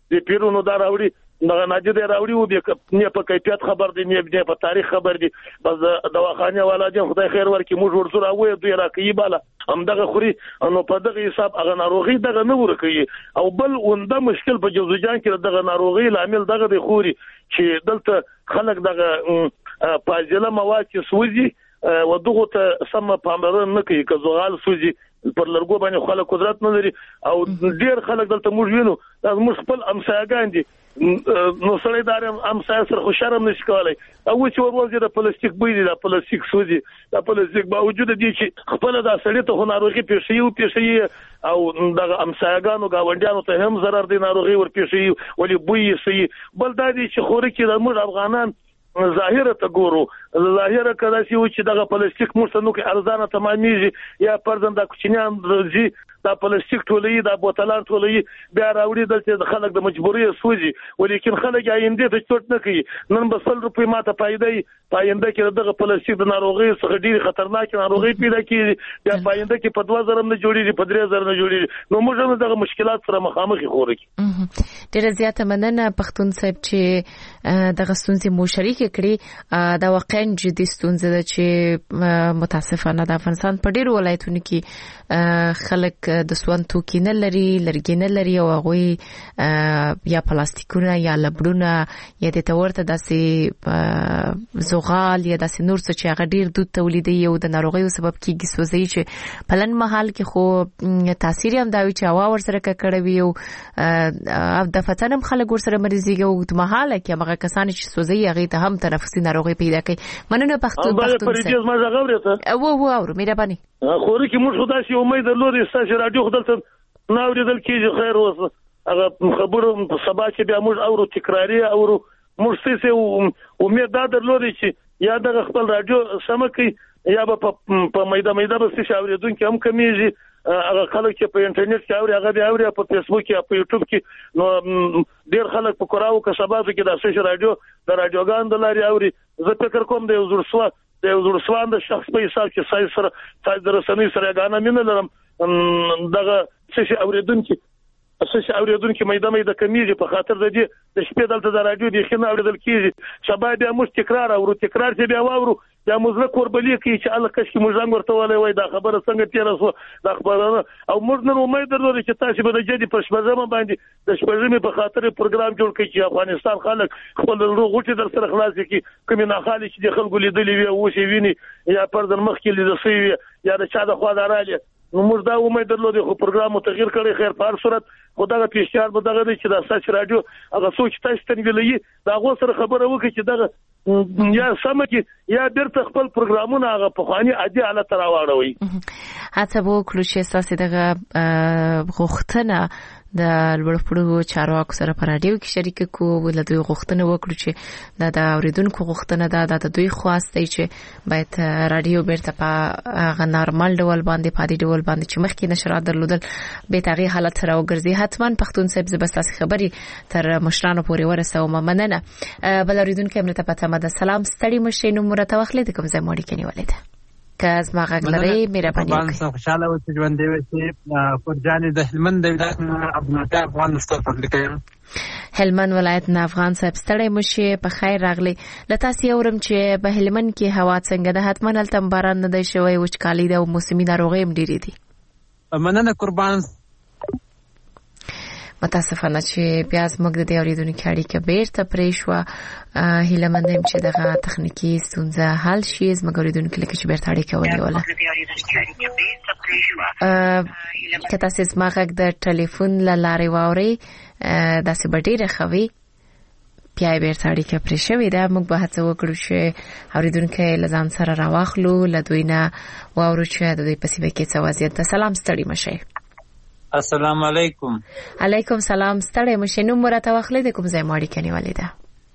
د پیرونو دا راوړي دغه ناجد راوړي او نه په کیفیت خبر دي نه په تاریخ خبر دي بس دواخانه والا دي خدای خیر ورکړي موږ ورسره وې دوی راکې بالا هم دغه خوري نو په دغه حساب هغه ناروغي دغه نه ورکړي او بل ونده مشکل په جوزجان کې دغه ناروغي لامل دغه د خوري چې دلته خلک دغه پاجله مواد چې سوزي و دغه ته سم پاملرنه نه کوي که زغال سوزي پر لرګو باندې خلک قدرت نه لري او ډیر خلک دلته موږ وینو موږ خپل امسایګان دي نو سړی دار امسای سره خو شرم نشي کولای او چې ورولځي د پلاستیک بوی د پلاستیک سوزي د پلاستیک باوجود دي چې خپل د سړی ته ناروغي پیښي او د امسایګانو گاونډیانو ته هم ضرر دي ناروغي ور پیښي ولې بوی سي بل د دې چې خوري کې د موږ افغانان ظاهره ته ګورو ظاهره کدا چې دغه پلاستیک مرسته نو کې ارزانه تمامېږي یا پرځند د کوچنیان درځي دا پلاستیک ټولې دا بوتلان ټولې بیا راوړي دلته خلک د مجبوري سوزي ولیکن خلک آینده ته چوټ نه کوي نن به 100 روپۍ ماته فائدې پاینده کې دغه پلاستیک د ناروغي څخه ډېری خطرناک ناروغي پیدا کیږي بیا پاینده کې په 2000 نه جوړیږي په 3000 نه جوړیږي نو موږ هم دغه مشکلات سره مخامخ خورو ډېر زیاته مننه پښتون صاحب چې دغه ستونزې مو شریک کړي دا واقعا جدي ستونزه ده چې متاسفانه د افغانستان په ډیرو ولایتونو کې خلک د سوان توکي نه لري لرګي نه لري او هغه یا پلاستیکونه یا لبړونه یا د تورته داسې زغال یا داسې نور څه چې هغه ډیر دود تولیدي او د ناروغیو سبب کیږي سوځي چې په لن محل کې خو تاثیر هم دا وي چې هوا ورسره کړوي او د فتنم خلک ورسره مریضيږي او د محل کې هغه کسان چې سوځي هغه ته هم تنفسي ناروغي پیدا کوي مننه پښتون پرېږدي ما غوړته او مهرباني خوري کې موږ خدای شي امید لرو چې رادیو خدلته ناوریدل کیږي خیر اوس هغه خبرو په سبا کې بیا موږ اورو تکراری اورو موږ څه امید دا درلودي چې یا د خپل رادیو سمکي یا په میده به څه اوریدونکو هم کمیږي هغه خلک چې په انټرنیټ کې اوري هغه بیا اوري په فیسبوک یا په یوټیوب کې نو ډیر خلک په کوراو کې سبا کې د څه رادیو د رادیوګان د لاري اوري زه فکر کوم د زورسوان د شخص په حساب کې سای سره د رسنۍ سره غاڼه مینه لرم دغه څه اوریدونکو میده کمیږي په خاطر د دې د شپې دلته د رادیو د خنه اوریدل کیږي سبا بیا موږ تکرار چې بیا واورو یا موږ کوربلی کوي چې الله کښ کې موږ څنګه ورته ولې وای دا خبره څنګه تیر وسو دا خبره او موږ نن امید لرو چې تاسو به د جدي پښپزمه باندې د شپږمې په خاطر پروګرام جوړ کړئ چې افغانستان خلک خپل روغوټي در سره خلاص کړي کوم نه خالي چې د خلکو لیدلې وي او شي ویني یا پرځن مخ کې لیدل شي یا د چا د خوا دراله نو موږ دا امید درلودو خو پروګرام تغیر کړي خیر په هر صورت خدای پیشار به دغه چې د اساس رادیو هغه سوچ تاسو ته ویلې دا غو سره خبره وکړي چې دغه یا سمکه یا درته خپل پروګرامونه هغه په خواني عادي حالت راوړوي هڅه وکړو چې تاسو دغه غوښتنه د لوړپوړو چارواکو سره په رادیو کې شریک کو ولدوی غوښتنه وکړو چې د اوریدونکو غوښتنه ده د دوی خواسته چې باید رادیو بیرته په نارمل ډول باندې پادي ډول باندې چې مخکې نشرات درلودل به تغییر حالت سره وګرځي حتما پښتون صاحب زبستاس خبري تر مشرانو پورې ورسوم مننه بل اوریدونکو هم ته پته مده سلام ستړي مشه نو مرته وخت کوم ځای موري کني ولید کاز ما غلري مهرباني وکړئ خوشاله و چې ژوند دی چې فرجاني د هلمند د ولایت عبدالمجید افغان مستقر لیکم هلمند ولایت نه افغان صاحب ستړي مشه په خیر راغلي لته سیورم چې په هلمند کې هوا څنګه ده حتما التم باران نه دی شوی وچکالي ده او موسمي ناروغي هم ډېری دي مننه قربان متاسفانه چې بیا زموږ د اوریدونکو اړیکه بیرته پرې شو هیله مندم چې دغه تخنیکی ستونزه حل شي زموږ اوریدونکو لکه چې بیرته اړیکه ونیوله که تاسو زموږ د ټلیفون لارې واوري داسې ډیره خوي بیا بیرته اړیکه پرې شوې ده موږ به هڅه وکړو چې اوریدونکو لزان سره راواخلو لدوینه واورو چې د دوی په سیمه کې څه وضعیت ده سلام ستړي مشه السلام علیکم علیکم سلام ستړی مشه نو مرته واخلې د کوم ځای ماړی کني ولیدا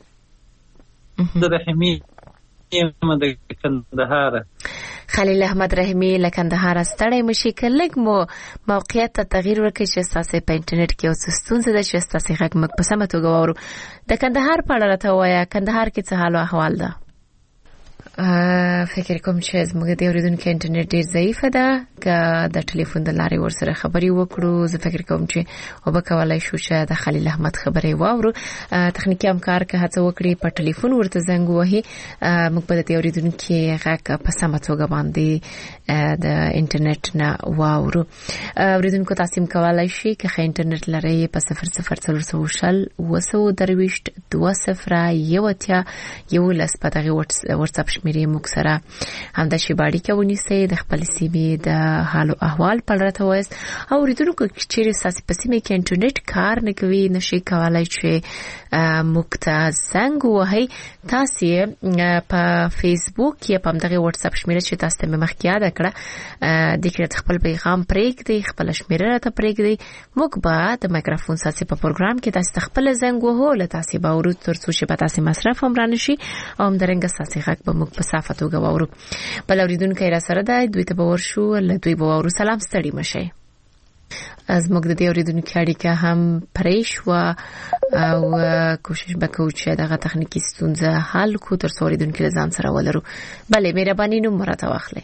د رحمی د کندهار خلیل احمد رحمی له کندهار ستړی مشه کلګ مو موقعیت ته تغییر ورکړي چې تاسو په انټرنیټ کې اوس ستونزه ده چې تاسو غږ مګ په سمه توګه وورو د کندهار په اړه راته وایا کندهار کې څه حال او احوال ده فکر کوم چې زموږ د اوریدونکو انټرنیټ ډیر ضعیف ده که د ټلیفون د لارې ورسره خبرې وکړو. زه فکر کوم چې وبکولای شو چې د خلیل احمد خبرې واورو. تخنیکی همکار که هڅه وکړي په ټلیفون ورته زنګ وهي، موږ به د اوریدونکو غږ په سمه توګه باندې د انټرنیټ نه واورو. اوریدونکو تاسو کولای شي که خې انټرنیټ لري په 00400 223 20 11 په دغه واتس اپ شمیرې موږ سره همدا شی باندې کې ونیسئ، د خپل سیمې د حال او احوال په اړه وایست. او اوریدونکو چې ساسي په سیمه کې انټرنیټ کار نه کوي، نشي کولای چې موږ ته زنګ وهي. تاسو په فیسبوک یا په دغه واتس اپ شمیره چې تاسو ته مخکې یاد کړه د کړه خپل پیغام پرېږدئ، خپل شمیره راته پرېږدئ. موږ به د مایکروفون ساسي په پروګرام کې تاسو خپل زنګ وهو له تاسو به ورو ترڅو چې په تاسو مصرف هم رانه شي او هم درنګ ساسي غږ به موږ په صافه توګه واورو. بل اوریدونکو را سره دی، دوی ته به ورشو، له دوی به واورو. سلام، ستړي مشئ. از موږ د دې اوریدونکو اړیکه هم پرې شو او کوشش وکړو چې دغه تخنیکی ستونزه حل کو تر څو اوریدونکو له ځان سره ولرو. بله، مهرباني نوم راته واخلئ.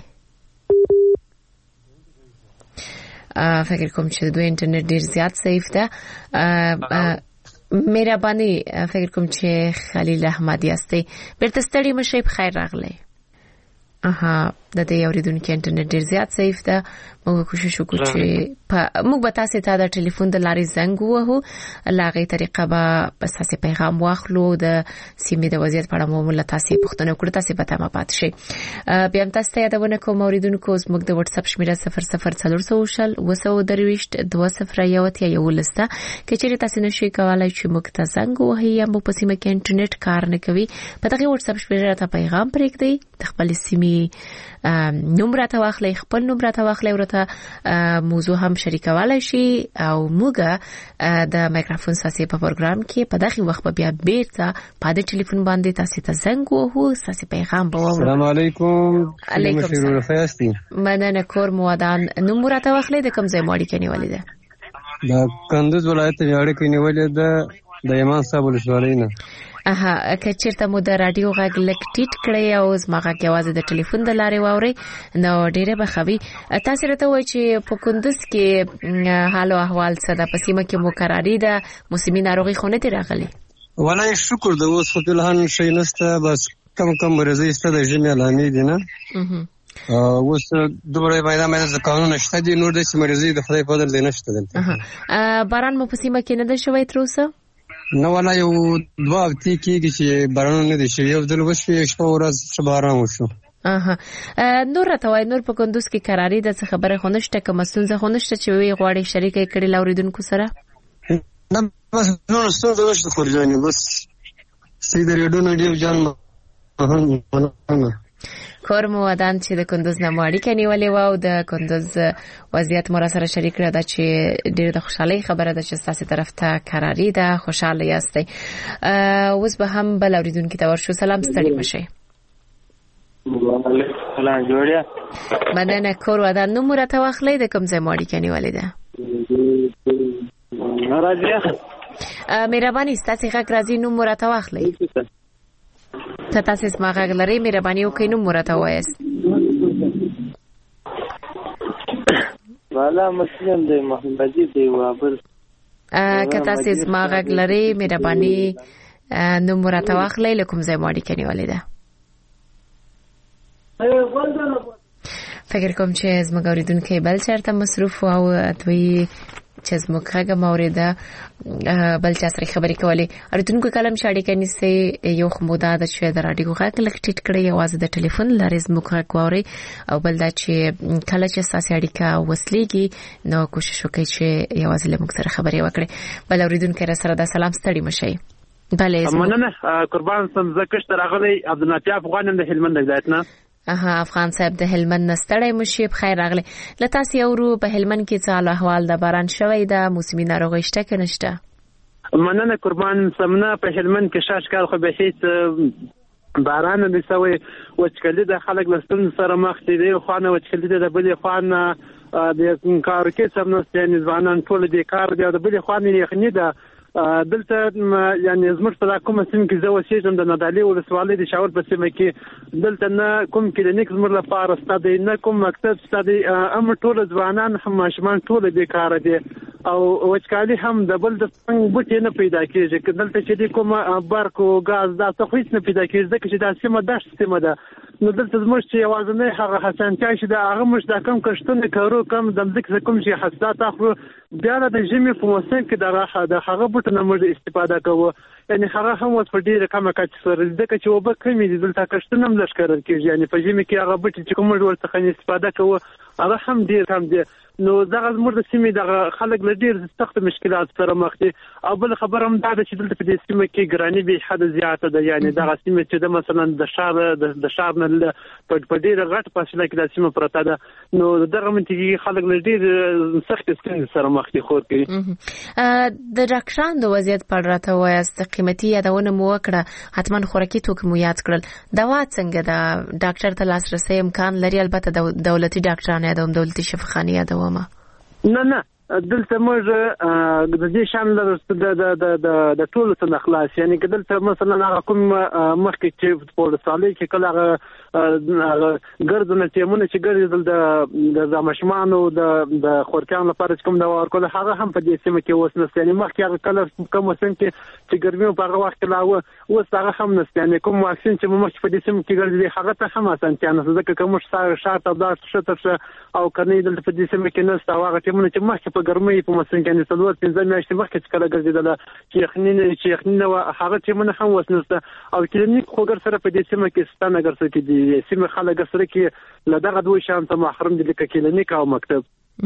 فکر کوم چې دوی انټرنیټ ډیر زیات ضعیف ده. مهرباني فکر کوم چې خلیل احمد یاستئ، بیرته ستړي مشئ، په خیر راغلی. د دې اوریدونکو انټرنیټ ډیر زیات ضعیف ده. موږ کوشش وکړو چې موږ به تاسو ته د ټلیفون د لارې زنګ ووهو، لاغې طریقه به تاسو پیغام واخلو، د سیمې د وضعیت په اړه مو له تاسو پوښتنه وکړو، تاسو به تمه پات شئ. بیا هم تاسو ته یادونه کوم اوریدونکو، موږ د واتس اپ شمیره 00400 223 20 کې چیرې تاسو نشئ کولای چې موږ ته زنګ ووهئ یا مو په سیمه کې انټرنیټ کار نه کوي، په دغه واتس اپ شمیره ته پیغام پرېږدئ، د خپل سیمې نوم راته واخلئ، خپل نوم راته واخلئ، ورته موضوع هم شریکولای شي او موږ د مایکروفون ساسي په پروګرام کې په دغه وخت بیا بیرته په د ټلیفون باندې تاسو ته زنګ وهو، ساسي پیغام به واورو. السلام علیکم. علیکم السلام. مننه. کور مودان نوم راته واخلئ، د کوم ځای ماړی کې نیولې ده؟ د کندوز ولایت یاړې کې نیولې ده، د یمان صاحب ولسوالۍ نه. که چیرته مو د رادیو غږ لک ټیټ کړی او زما غږ یوازې د ټلیفون د لارې واوري نو ډیره به خوي. تاسو راته وایئ چې په کندوز کې حال او احوال څه ده؟ په سیمه کې مقرری ده؟ موسمي ناروغي خو نه دي راغلي؟ ولای شکر د اوس خو بلهان شي نسته، بس کم مریضي ست د ژمي علامې دي نه. اوس دوباره باید د قانون شته دي، نور د مریضي د خدای په فضل نشته دلته. باران مو په سیمه کې نه ده شوی تر اوسه؟ نو ولا یو دوه هفتې کېږي چې باران نه دي شوی، یو ځل وشوي، شپه ورځ باران وشو. نور راته وایئ، نور په کندوز کې قراري ده څه خبره خو نشته، کومه ستونزه خو نشته چې وی غواړئ شریکه یې کړي له اوریدونکو سره؟ نه بس نور ستونزه نشته خورجانې، بس سید ریډیو نه ډېر جان کور مو ودان چې د کندوز نه اړیکه نیولې و او د کندوز وضعیت مو سره شریک کړه، دا چې ډېر د خوشحالۍ خبره ده چې تاسو طرف ته قراري ده، خوشاله یاستئ. اوس به هم بل اوریدونکو ته ورشو. سلام، ستړي مشئ. سلام جوړیا. مننه. کور ودان نوم راته واخلئ، د کوم ځای مو اړیکه نیولې ده؟ راځي. مهرباني ستاسو غږ راځي، نوم راته واخلئ. ته تاسو زما غږ لرئ، مهرباني وکړئ نوم راته ووایاست. والا مسلم دی، محمدي دی وابل. که تاسو زما غږ لرئ، مهرباني نوم راته واخلئ، له کوم ځای مو اړیکه نیولې ده؟ فکر کوم چې زموږ اوریدونکي بل چېرته مصروف او دوی چې زموږ غږ مورده بل چا سره خبرې کولې. اوریدونکو کلم شاړې کني سي یو خمودا د چې د رادیو غږ لک ټیټ کړی یوازې د ټلیفون لارې زموږ غږ واوري، او بل دا چې کله چې ساسي اړیکه وسلېږي نو کوشش وکړئ چې یوازې له موږ سره خبرې وکړئ. بل اوریدونکو را سره د سلام، ستړي مشئ. بله مننه. قربان سم زکش راغلی عبدالنافع افغان د هلمند ولایت نه. افغان صاحب د هلمند نستړی مشي، بخیر راغلی. لته یو په هلمند کې څه احوال د باران شوی د موسمي ناروغي شته که نشته؟ مننه قربان سمنه. په هلمند کې شاش کال خو به هیڅ باران نه سوی، وچکلي د خلک لستون سره مخ دي، خوانه وچکلي د بلې خوانه د کار کې سم نه ځوانان ټول د کار دی، د بلې خوانه یې خني ده دلته یعنی زموږ په کومه سیمه کې زه اوسېږم د نادعلي ولسوالۍ د شاور په سیمه کې دلته نه کوم کلینیک زموږ لپاره شته دی نه کوم مکتب شته دی ټول ځوانان هم ماشومان ټول بیکاره دي او وچکالي هم د بل د څنګه بوټي نه پیدا کېږي دلته چې کوم برق او غاز دا څه هیڅ نه پیدا کېږي ځکه چې دا سیمه دشت سیمه ده نو دلته زموږ چې یوازې هغه حسنتیا چې دا هغه مش دا کم کشتونه کارو کم د ځکه کوم چې حساسات اخرو بیا د ژمي په موسم کې د هغه بوټو نه موږ استفاده کوو یعنی هغه هم اوس په ډیره کمه کچه سره ځکه چې وبه کمی دي دلته کشتونه هم لشکره کېږي یعنی په ژمي کې هغه بوټي چې کوم ورته استفاده کوو هغه هم ډیر کم دي نو دغه زموږ د سیمې د خلک له ډیر سخت مشکلات سره مخ دي او بل خبر هم دا چې دلته په دې سیمه کې ګرانی به حد زیاته ده یعنی دغه سیمه چې د مثلا د شهر نه په ډیر غټ فاصله کې د سیمه پرته ده نو دغه منطقي خلک له ډیر سخت ستونزې سره مخ دي خور کوي د ډاکټرانو د وضعیت په اړه راته وایاست قیمتي یادونه مو وکړه حتما خوراکي توکي مو یاد کړل دوا څنګه ده ډاکټر ته لاسرسي امکان لري البته دولتي ډاکټرانو یادوم دولتي شفاخانې یادوم نه دلته موږ د دې شان د ټولو څخه خلاص یعنی که دلته مثلا هغه کوم مخکې چې په ولسوالۍ کې کله هغه ګردونه ټیمونه چې ګرځېدل د ماشومانو د خورکانو لپاره کوم دوا ورکول هغه هم په دې سیمه کې اوس نشته یعنی مخکې هغه کله کوم موسم چې ګرمي په هغه وخت لا اوس هغه هم نشته یعنی کوم واکسین چې مخکې په دې سیمه کې ګرځېدل هغه ته هم اسانتیا نشته ځکه کوم شاته دا شته او کني دلته په دې سیمه کې نشته هغه ټیمونه چې مخکې په ګرمۍ په موسم کې نه څلور 15 میاشتې مخکې چې کله ګرځېدل چې یخنینه هغه ټیمونه هم وسنسته او کلینیک خوګر سره په دې سیمه کې ستانه ګرځي کې دي سیمه خلک سره کې لدغه دوه شان ته محروم دي لکه کلینیک او مکتب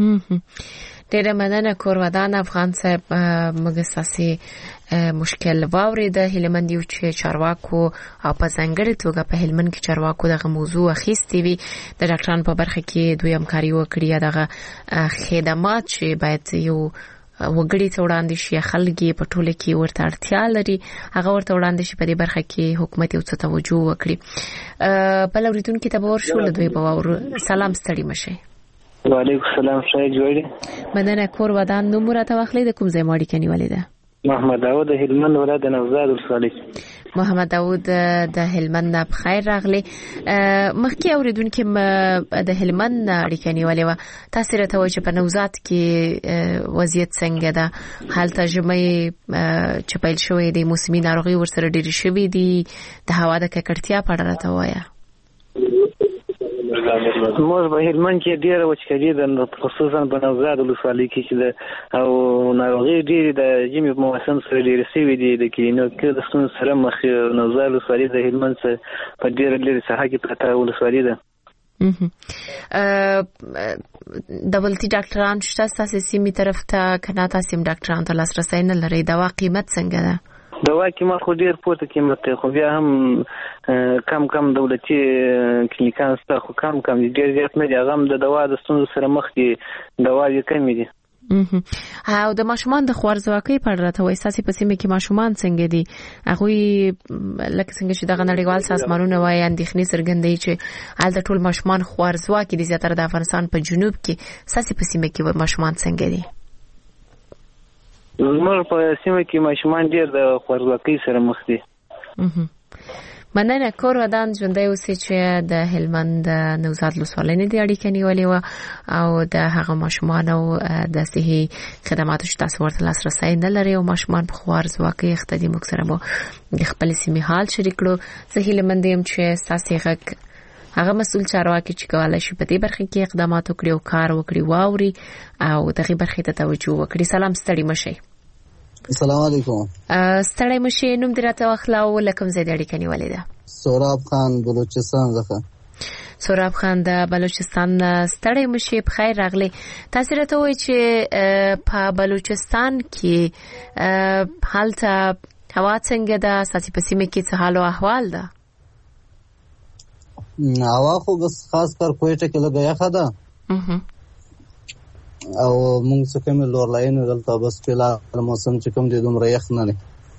ډیره مننه کورودان افغان صاحب موږ ساسي مشکل واورید هلمند یو چې چارواکو او په ځانګړي توګه په هلمند کې چارواکو دغه موضوع اخیستي وي د ډاکټرانو په برخه کې دوی همکاري وکړي دغه خدمات چې باید یو وګړي ته وړاندې شي خلګي په ټوله کې ورته اړتیا لري هغه ورته وړاندې شي په دې برخه کې حکومت یو څه توجه وکړي په لوریدون کې تبور شو له دوی په ور سلام ستړي مشه وعلیکم السلام شای جوړی مننه کور ودان نو مرته واخلې د کوم ځای ماړی کني ولیده محمد داوود هلمند ولایت نوزاد ولسوالۍ محمد داوود د هلمند نه بخیر راغلی مخکې اوریدونکو د هلمند اړیکه نیولې و تاسو راته وایي چې په نوزاد کې وضعیت څنګه ده حالت ژمي چې پیل شوې د موسمي ناروغي ورسره ډېری شوې دي د هوا د ککړتیا په اړه راته وایي موږ په هلمند کې ډېر وچکالي ده خصوصا په نوزاد ولسوالۍ کې چې او ناروغي ډېرې د ژمي په موسم سره ډېرې شوې دي د کلینیک د ستونزو سره مخ نوزاد ولسوالۍ د هلمند څخه په ډېره لرې ساحه کې پرته ولسوالۍ ده دولتي ډاکټران شته ستاسو سیمې طرف ته کنه تاسو ډاکټرانو ته لاسرسي نه لري دوا قیمت څنګه ده دوا قیمت خو ډیر پورته قیمت دی خو بیا هم کم دولتي کلینیکان سره خو کم ډیر زیات نه دي هغه هم د دوا د ستونزو سره مخ دي دوا یې کم دي او د ماشومان د خوارځواکۍ په اړه راته وایي تاسو په سیمه کې ماشومان څنګه دي هغه لکه څنګه چې دغه نړیوال سازمانونه وایي اندېښنې څرګندوي چې حال د ټول ماشومان خوارځواکي دي زیاتره د افغانستان په جنوب کې تاسو په سیمه کې ماشومان څنګه دي زموږ په سیمه کې ماشومان ډېر د خوارځواکۍ سره مخ دي مننه کور ودان ژوندۍ اوسئ چې د هلمند نوزاد ولسوالۍ نه دي اړیکه نیولې وه او د هغه ماشومانو د صحي خدماتو چې تاسو ورته لاسرسی نه لري او ماشومان په خوارځواکۍ اخته دي موږ سره به د خپل سیمې حال شریک کړو زه هیله مند یم چې ستاسو غږ هغه مسؤل چارواکي چې کولای شي په دې برخه کې اقدامات وکړي او کار وکړي واوري او دغه برخه ته توجه وکړي سلام ستړي مشي السلام علیکم ستړي مشي نوم دې راته واخلاو لکم زید اړیکه نیولې ده سوراب خان بلوچستان څخه سوراب خان د بلوچستان ستړي مشي په خیر راغلي تاسو راته وایي چې په بلوچستان کې حالت هوا څنګه ده ساتي په سیمه کې څه حال او احوال ده هوا خو بس خاص کر کوټه کې لګیا یخه ده او موږ څه کوم لور لاین دلته بس په لار موسم چې کوم دي دومره یخ نه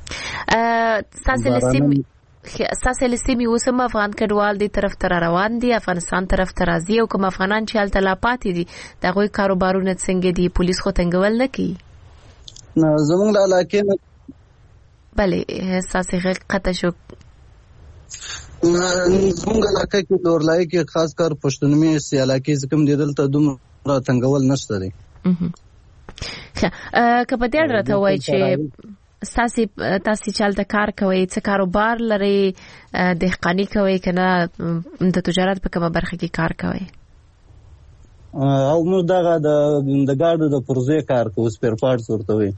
ساسه لسیمی وسم افغان کډوال دي طرف تر روان دي افغانستان طرف ته راځي او کوم افغانان چې حالت لا پاتې دي دغه کاروبارونه څنګه دي پولیس خو تنګول نه کوي زموږ علاقې بله ساسي قطع شو زمونږ علاقه کې د اورلای کې خاص کار پښتونمي سیالاکي کوم دي دلته دومره تنګول نشته دی. که په دې راته وای چې تاسو چالت کار کوي څه کاروبار لري دهقاني کوي کنه د تجارت په کومه برخه کې کار کوي؟ او موږ دغه د ګاډو د پرزې کار کوو سپیر پارټس ورته وي.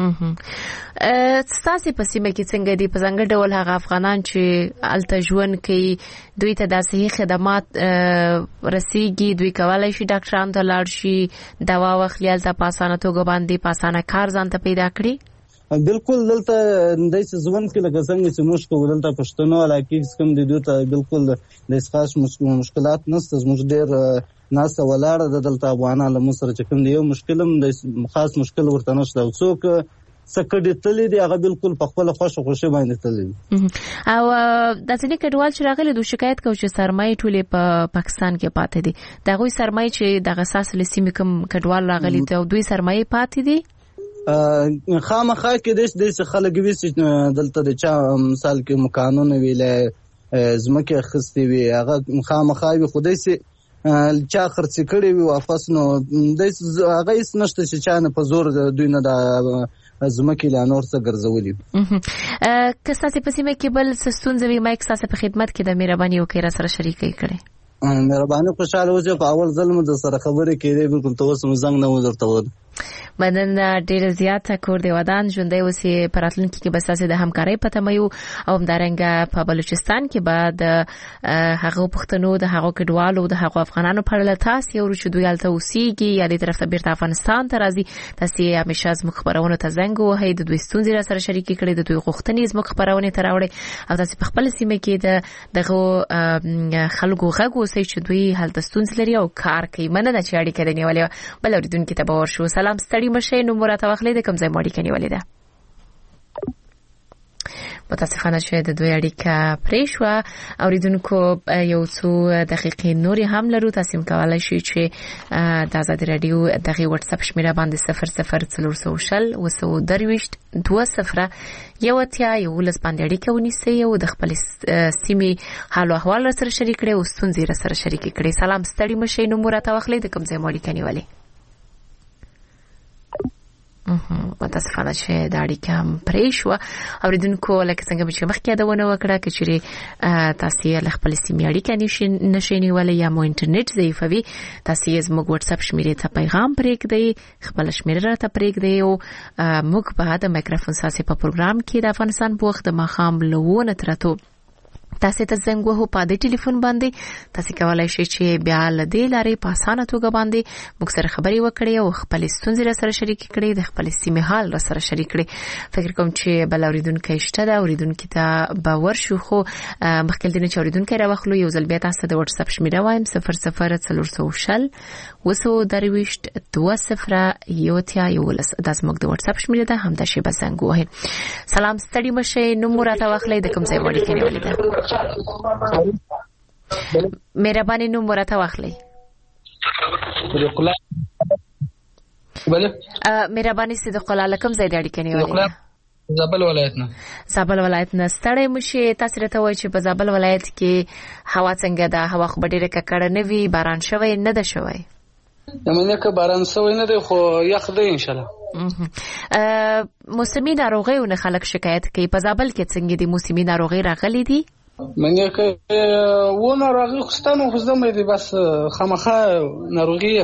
ستاسو په سیمه کې څنګه دي په څنګه ډول هغه افغانان چې الته ژوند کوي دوی ته د صحي خدمات رسیږي دوی کولای شي ډاکټرانو ته لاړ شي دوا واخلي الته په اسانه توګه باندې په اسانه کار ځان ته پیدا کړي؟ بالکل دلته د ژوند کې لکه څنګه چې موږ کوو دلته پښتنو علاقې کوم دي دوی ته بالکل د خاص مشکلات نشته. موږ ډېر ناس ولاړه د دلته افغانان له مصر چې کوم دی یو مشکلم د خاص مشکل ورته نشته او څوک سکړې تلې دی هغه بالکل په خپل خوشي باندې تلې. او د ځینې کډوال چې راغلي دوی شکایت کوي چې سرمایه ټولې په پاکستان کې پاتې دي. دغه سرمایه چې د اساس لسیمه کوم کډوال راغلي ته دوی سرمایه پاتې دي خامخا کې د خلک وي چې دلته د چا مثال کې مکانونه ویلې زمکه خستې وي هغه خامخا وي خدای سي چا خرڅ کړي وي واپس نو د هغه هیڅ نشته چې چا نه په زور دوی نه د زمکه لا نور څه ګرځولي. که تاسو په سیمه کې بل ستونزې وي مایک تاسو په خدمت کې د مهرباني وکړه سره شریکې کړي. مهرباني خوشاله اوسئ په اول ځل مو د سره خبرې کړې بالکل تاسو مزنګ نه ورته و. مننه ډیر زیاته کور دی ودان ژوندۍ اوسې پراتلونکي کې بس تاسو د همکارۍ پته مې او همدارنګه په بلوچستان کې بعد هغه پښتنو د هغه کډوالو د هغه افغانانو په اړه تاسو یو چې دوی الته اوسېږي یا د طرف ته بیرته افغانستان ته راځي تاسو همیشه زموږ خبرونه ته زنګ وهئ د دوی ستونزې را سره شریکې کړئ د دوی غوښتنې زموږ خبرونه ته راوړئ او تاسو په خپل سیمه کې دغه خلکو غږ اوسئ چې دوی هلته ستونزې لري او کار کوي. مننه چې اړیکه دې نیولې بل اوریدونکو ته به ورشو. سلام ستړي مشه نو مرته واخلې د کوم ځای ماړي کني ولې ده متاسفانه چې د دوی اړیکه پرې شو. اوریدونکو یو څو دقیقې نورې هم لرو تاسو کولای شئ چې د آزاد رادیو دغه واتس اپ شمیره باندې 00400 وسودرويشت 20 یو اتیا یو لس باندې اړیکه ونیسئ او د خپل سیمې حال او احوال سره شریک کړئ او ستونزې سره شریک کړئ. سلام ستړي مشه نو مرته واخلې د کوم ځای ماړي کني ولې متاسفانه چې د اړیکه هم پرې شو. اوریدونکو لکه څنګه چې مخکې یادونه وکړه چې تاسو یې خپل سیمې اړیکه نشئ نیولای یا مو انټرنیټ ضعیف وي تاسو یې زموږ واتس اپ شمیرې ته پیغام پرېږدئ خپل شمیره راته پرېږدئ او موږ به د مایکروفون ساسي په پروګرام کې د افغانستان په وخت د ماښام لوونه ترته تاسو ته زنګ وهو په دې ټلیفون باندې تاسو کولای شئ چې بیا لدې لارې په اسانه توګه باندې موږ سره خبرې وکړئ او خپل ستونزې سره شریک کړئ د خپل سیمې حال سره شریک کړئ. فکر کوم چې بل اوریدونکو شته دا اوریدونکو ته باور شو خو مخکې دې چې اوریدونکو راوخلو یو ځل بیا تاسو د واتس اپ شمیره وایم 00400 وسودرويشت 20 یو اتیا یو لس د زموږ د واتس اپ شمیره ده هم د شی بزنګ وه. سلام ستړي مشه نو مرته واخلې د کوم ځای وړي کني ولې ده مهرباني نو مرته واخلې مهرباني صدق الله لکم زید اړیکې نیولې زابل ولایت نه ستړی مشه تاسو راته وایي چې په زابل ولایت کې هوا څنګه ده هوا خو ډیره ککړه نه وي باران شوی نه ده شوی یمنه که باران شوی نه ده خو یخ ده ان شاء الله. موسمي ناروغیونه خلک شکایت کوي په زابل کې څنګه دي موسمي ناروغي راغلي دي منګه که و ناروغي خوستانو خو زما دي بس خامخا ناروغي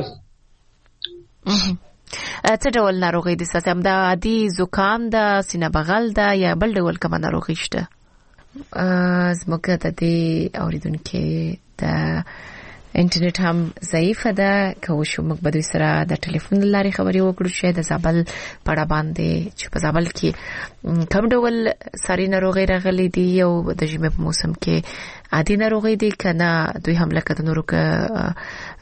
څه ډول ناروغي دي ستاسو هم د عادي زکام د سینه بغل د یا بل ډول کومه ناروغي شته؟ زموږ د دې اوریدونکو د انټرنیټ هم ضعیف ده که وشو موږ به دوی سره د ټلیفون لارې خبرې وکړو چې د زابل پړه باندې چې په زابل کې کوم ډول ساري ناروغي راغلي دي او د ژمي په موسم کې عادي ناروغي دي کنه دوی هم لکه د نورو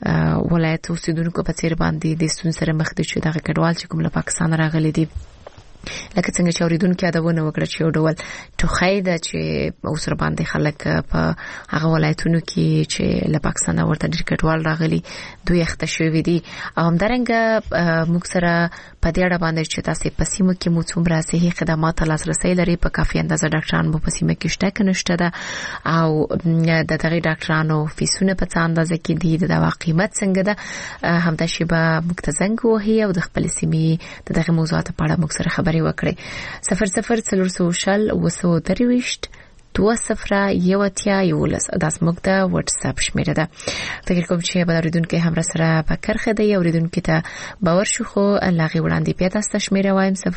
ولایت اوسیدونکو په څیر باندې د ستونزې سره مخ دي چې دغه کډوال چې کوم له پاکستان راغلي دي لکه څنګه چې اوریدونکو یادونه وکړه چې یو ډول ټوخی ده چې اوسر باندې خلک په هغه ولایتونو کې چې له پاکستان ورته ډېر کډوال راغلي دوی اخته شوی دي او همدارنګه موږ سره په دې اړه باندې چې تاسو په سیمه کې مو څومره صحي خدمات لاسرسي لري په کافي اندازه ډاکټران مو په سیمه کې شته که نشته ده او د دغه ډاکټرانو فیسونه په څه اندازه کې دي د دوا قیمت څنګه ده همدا شی به موږ ته زنګ وهي او د خپل سیمې دغه موضوعات په اړه موږ سره خبري وکړي 00 2011 دا زموږ د واتس اپ شمیره ده. فکر کوم چې به اوریدونکو هم را سره په کرخه دی اوریدونکو ته باور شو خو لاغي وړاندې بیا تاسو شمیره وایم 00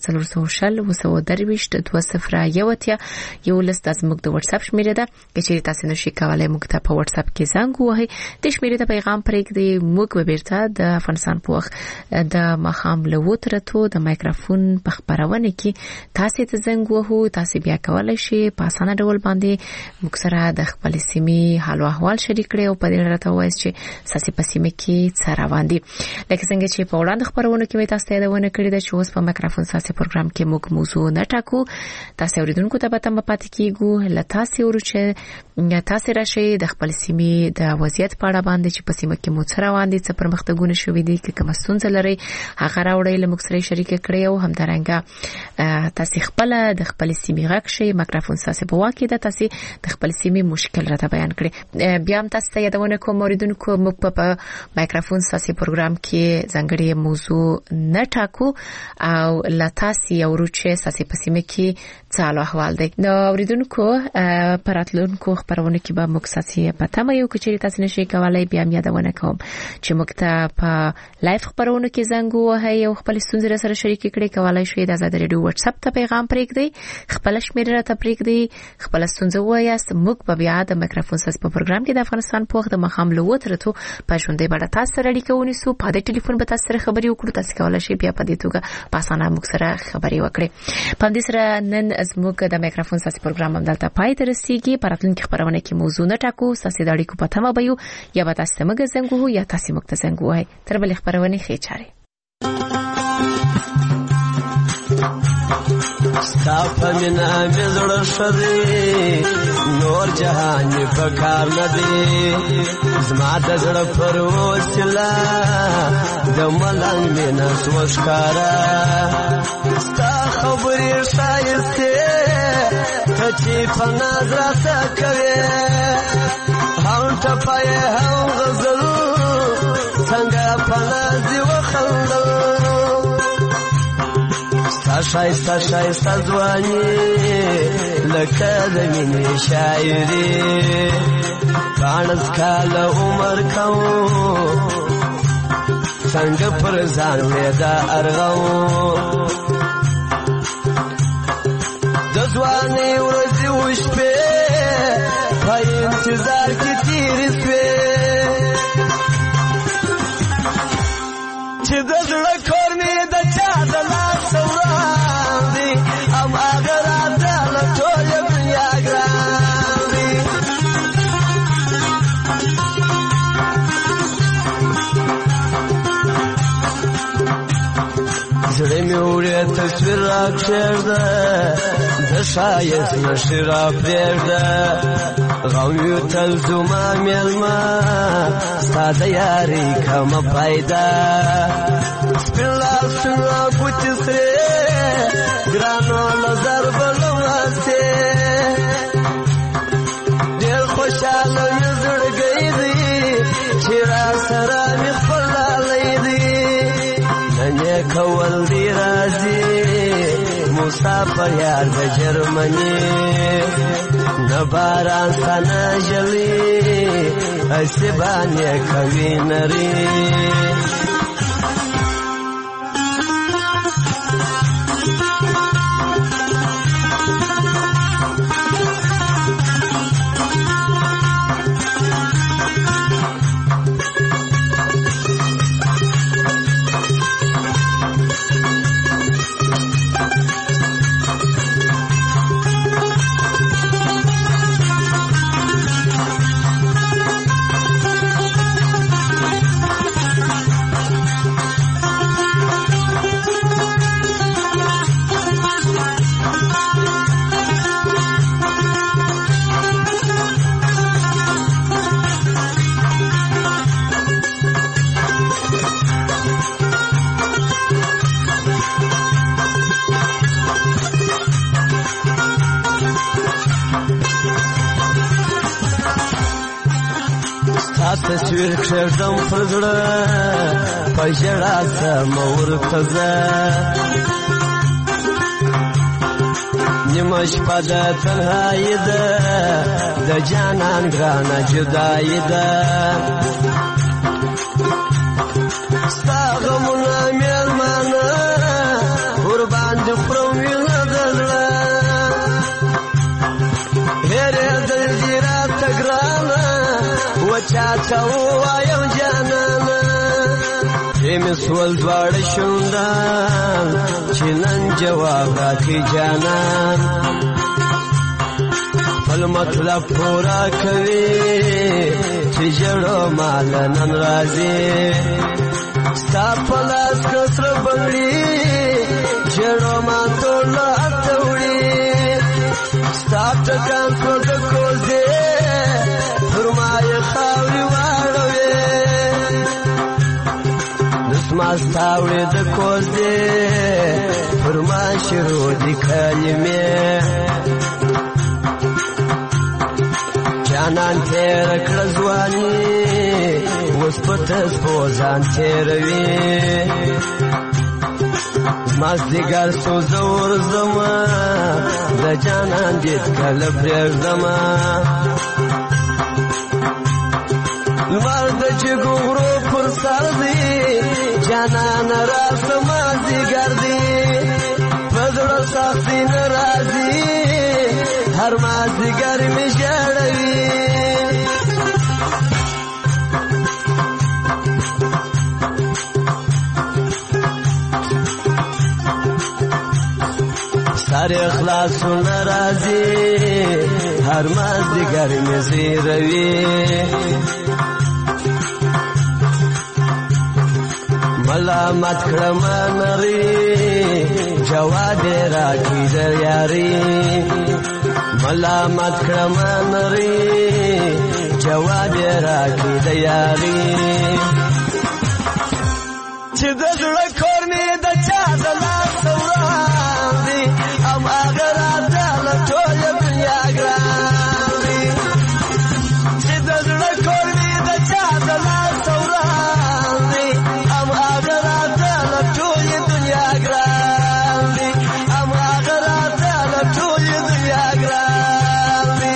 د زموږ د واتس اپ شمیره ده چې تاسو نشئ کولای موږ ته په واتس اپ کې زنګ ووهئ د شمیره ته پیغام پرېږدئ موږ به بیرته د افغانستان په وخت د مخام له وترته د مایکروفون په خبرونه کې تاسو ته زنګ ووهو تاسو بیا کولای شئ په اسانه ډول باندې موږ سره د خپل سیمې حال او احوال شریک کړئ او په دې اړه تاسو وایئ چې ساسي په سیمه کې څه روان دي لکه څنګه چې په وړاندې خبرونه کې تاسو ته یادونه کړې ده چې اوس په مایکروفون ساسي پروګرام کې موږ موضوع نه ټاکو تاسو اوریدونکو ته به تم پاتې کیږو لته تاسو ورچې تاسو راشي د خپل سیمې د وضعیت په اړه باندې چې په سیمه کې مو څه روان دي څه پرمختګونه شوې دي که کوم ستونزه لري هغه راوړئ له موږ سره شریک کړئ او همدارنګه تاسو خپل د خپل سیمې غږ شي مایکروفون ساسي په واکه د تاسو د خپل سیمې مشکل راته بیان کړئ بیا هم تاسو ته یادونه کوم اوریدونکو موږ په مایکروفون ساسي پروګرام کې ځانګړي موضوع نه ټاکو او لتاسي ورچې ساسي په سیمه کې څه احوال دي نو اوریدونکو پراتلونکو خبرونه کې به موږ ساسي پته مې یو چې تاسو نشئ کولای بیا هم یادونه کوم چې موږ ته په لایف خبرونه کې زنګ وهئ او خپل ستونزې سره شریک کړئ کولای شئ د آزاد رادیو واتس اپ ته پیغام پرېږدئ خپل شمیره ته پرېږدئ خپل ستونزه وایاست موږ په بیا د مایکروفون ساس په پروګرام کې د افغانستان په وخت د مخام له وترته په ژوندۍ بڼه تاسو سره اړیکه ونیسو په دې ټلیفون به تاسو سره خبري وکړو تاسو کولای شئ بیا په دې توګه په اسانه موږ سره خبري وکړئ په دې سره نن زموږ د مایکروفون ساس پروګرام هم دلته پای ته رسیدي پراتلونکو خبرونه کې موضوع نه ټاکو تاسو د اړیکو په تمه به یو یا به تاسو موږ زنګ وو یا تاسو موږ ته زنګ وای تر بل خبرونه ښه چاره ستا په مینا مې زړه شدی نور جهان په کار نه دی زما د زړه پر وسیله د ملنګ مینا سوښکارا ستا خبرې شایسته ته چې په نظر راته کوي هم ټپای هم غزل څنګه په نازي وخندل شایسته شایسته ځواني لکه د مینې شاعري پانس کال عمر کوم څنګه پر ځان ودا ارغو د ځواني ورځې وشپې په انتظار کې تیرې شوې چې د زړه کور مې د چا د لاس وړاندې ام هغه راته له ټولې دنیا ګران دي زړه مې وړې تصویر راکښېږده د ښایست نښې راپرېږده غم یو تل زما مېلمه ستا د یارۍ کمه پیدا سپین لاسونه ګوتې سرې ګرانو نظر بله وستې ډېر خوشحاله مې زړګی دی چې را سره مې خپل لالی دی نن یې کول دی راځي مسافر یار د جرمني نه باران سنه ژلي هسې باندې کوي نري تصویر کښږدم پر زړه په ژړا سم ورته زه نیمه شپه د تنهایي ده د جانان ګرانه جدایي ده ستا غمونه مېلمانه ورباندې خورم وینه د زړه هېرېدل دي راته ګرانه وچاته ووایم جانانه مې سول دواړه شونډان چې نن جواب راکړي جانان خپل مطلب پورا کوي چې ژړو مال نن راځي ستا په لاس کې سره بنګړي ژړو ما ټول اته وړي ستا ټکان پر د کوزې پر ما یې خاورې واړوي ما ستاوړې د کوزې پر ما شروع دي کلمې جانان تېر کړه ځواني اوس په تسپو ځان تېروي مازدیګر څو زه ورځمه د جانان دید کله پرېږدمه لمر د جګو غرو پر سر دی جانان راسته مازدیګر دی په زړه سختي نه راځي هر مازدیګر مې ژړوي سر خلاصونه راځي هر مازدیګر مې زیروي ملامت کړم نری جواب راکړي د یاري ملامت کړم نری جواب راکړي د یاري چې د زړه کور مې د چا د لاس وړاندې ام هغه راته له ټوله دنیا ګران دي چې د زړه کور مې د چا د لاس وړاندې ام هغه راته له ټوله دنیا ګران دي ام هغه راته له ټوله دنیا ګران دي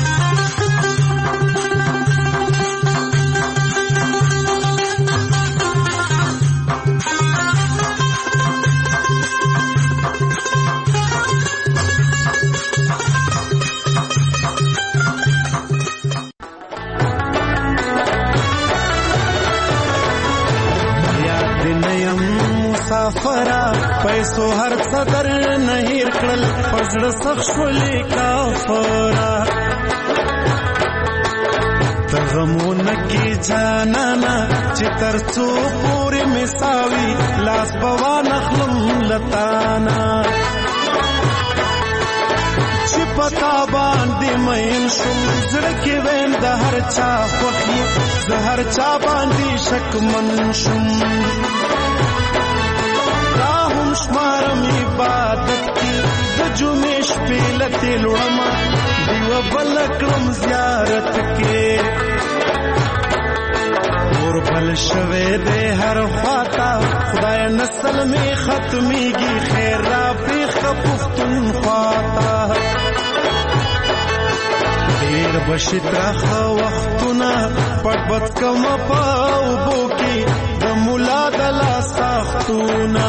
مسافرا پیسو هر صدر نهیر کړل پزړه سخت شولې کافرا تغمونه کی جانانا چې ترڅو پورې مساوي لاس بوا نخلم لتانا چې پتا باندې مین شم زړه کې وین د هر چا خوښي زه هر چا باندې شک من شم شمارم عبادت کی د جمعې شپې لته لوړما دیو بل کړم زیارت کې اور بل شوه دې هر خواتا خدای نسل می ختميږي خیر را پیخ پختون خواتا ډیر بشترخ وختونه پټ کم پاو بو کې د مولا د لاس تختونه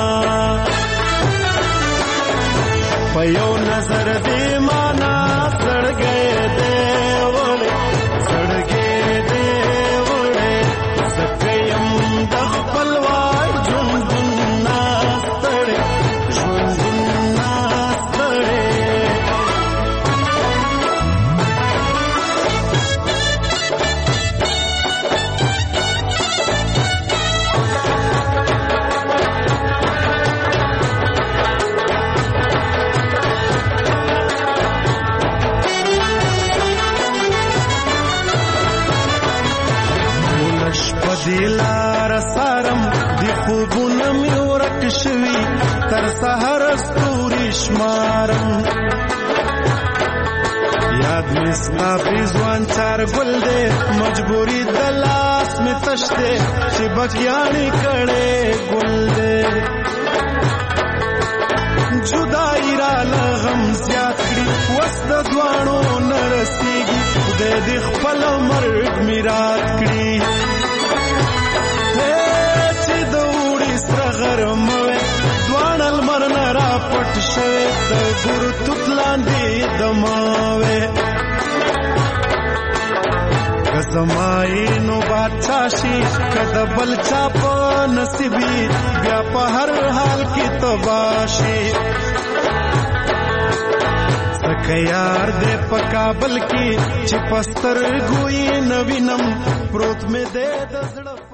پيو نظر دې مانا سړ گئے دے وړې سړ گئے دے وړې سکیم د خپل وای ژوند ناستړې ژوند ناستړې دلار سارم دی خوبونه می ورک شوی تر سحر ستوري شمارم یاد مستا پیزوان چار گل دے مجبوری دلاس میں تشتے چبکیانی کڑے گل دے جدائی را لغم زیاد کړي وسط دوانو نرسیږي خدای دې خپل مرګ میراث کړي چې د وړي سره غرم وي دوان المر نه را پټ شوي د ګور توتلاندې دماوي زمای نو بادشاہی کده بل چا په نصیبی بیا په هر حال کې تباشی سکه یار دې په کابل کې چې پستر ګوئی نوینم پروت مې دې د زړه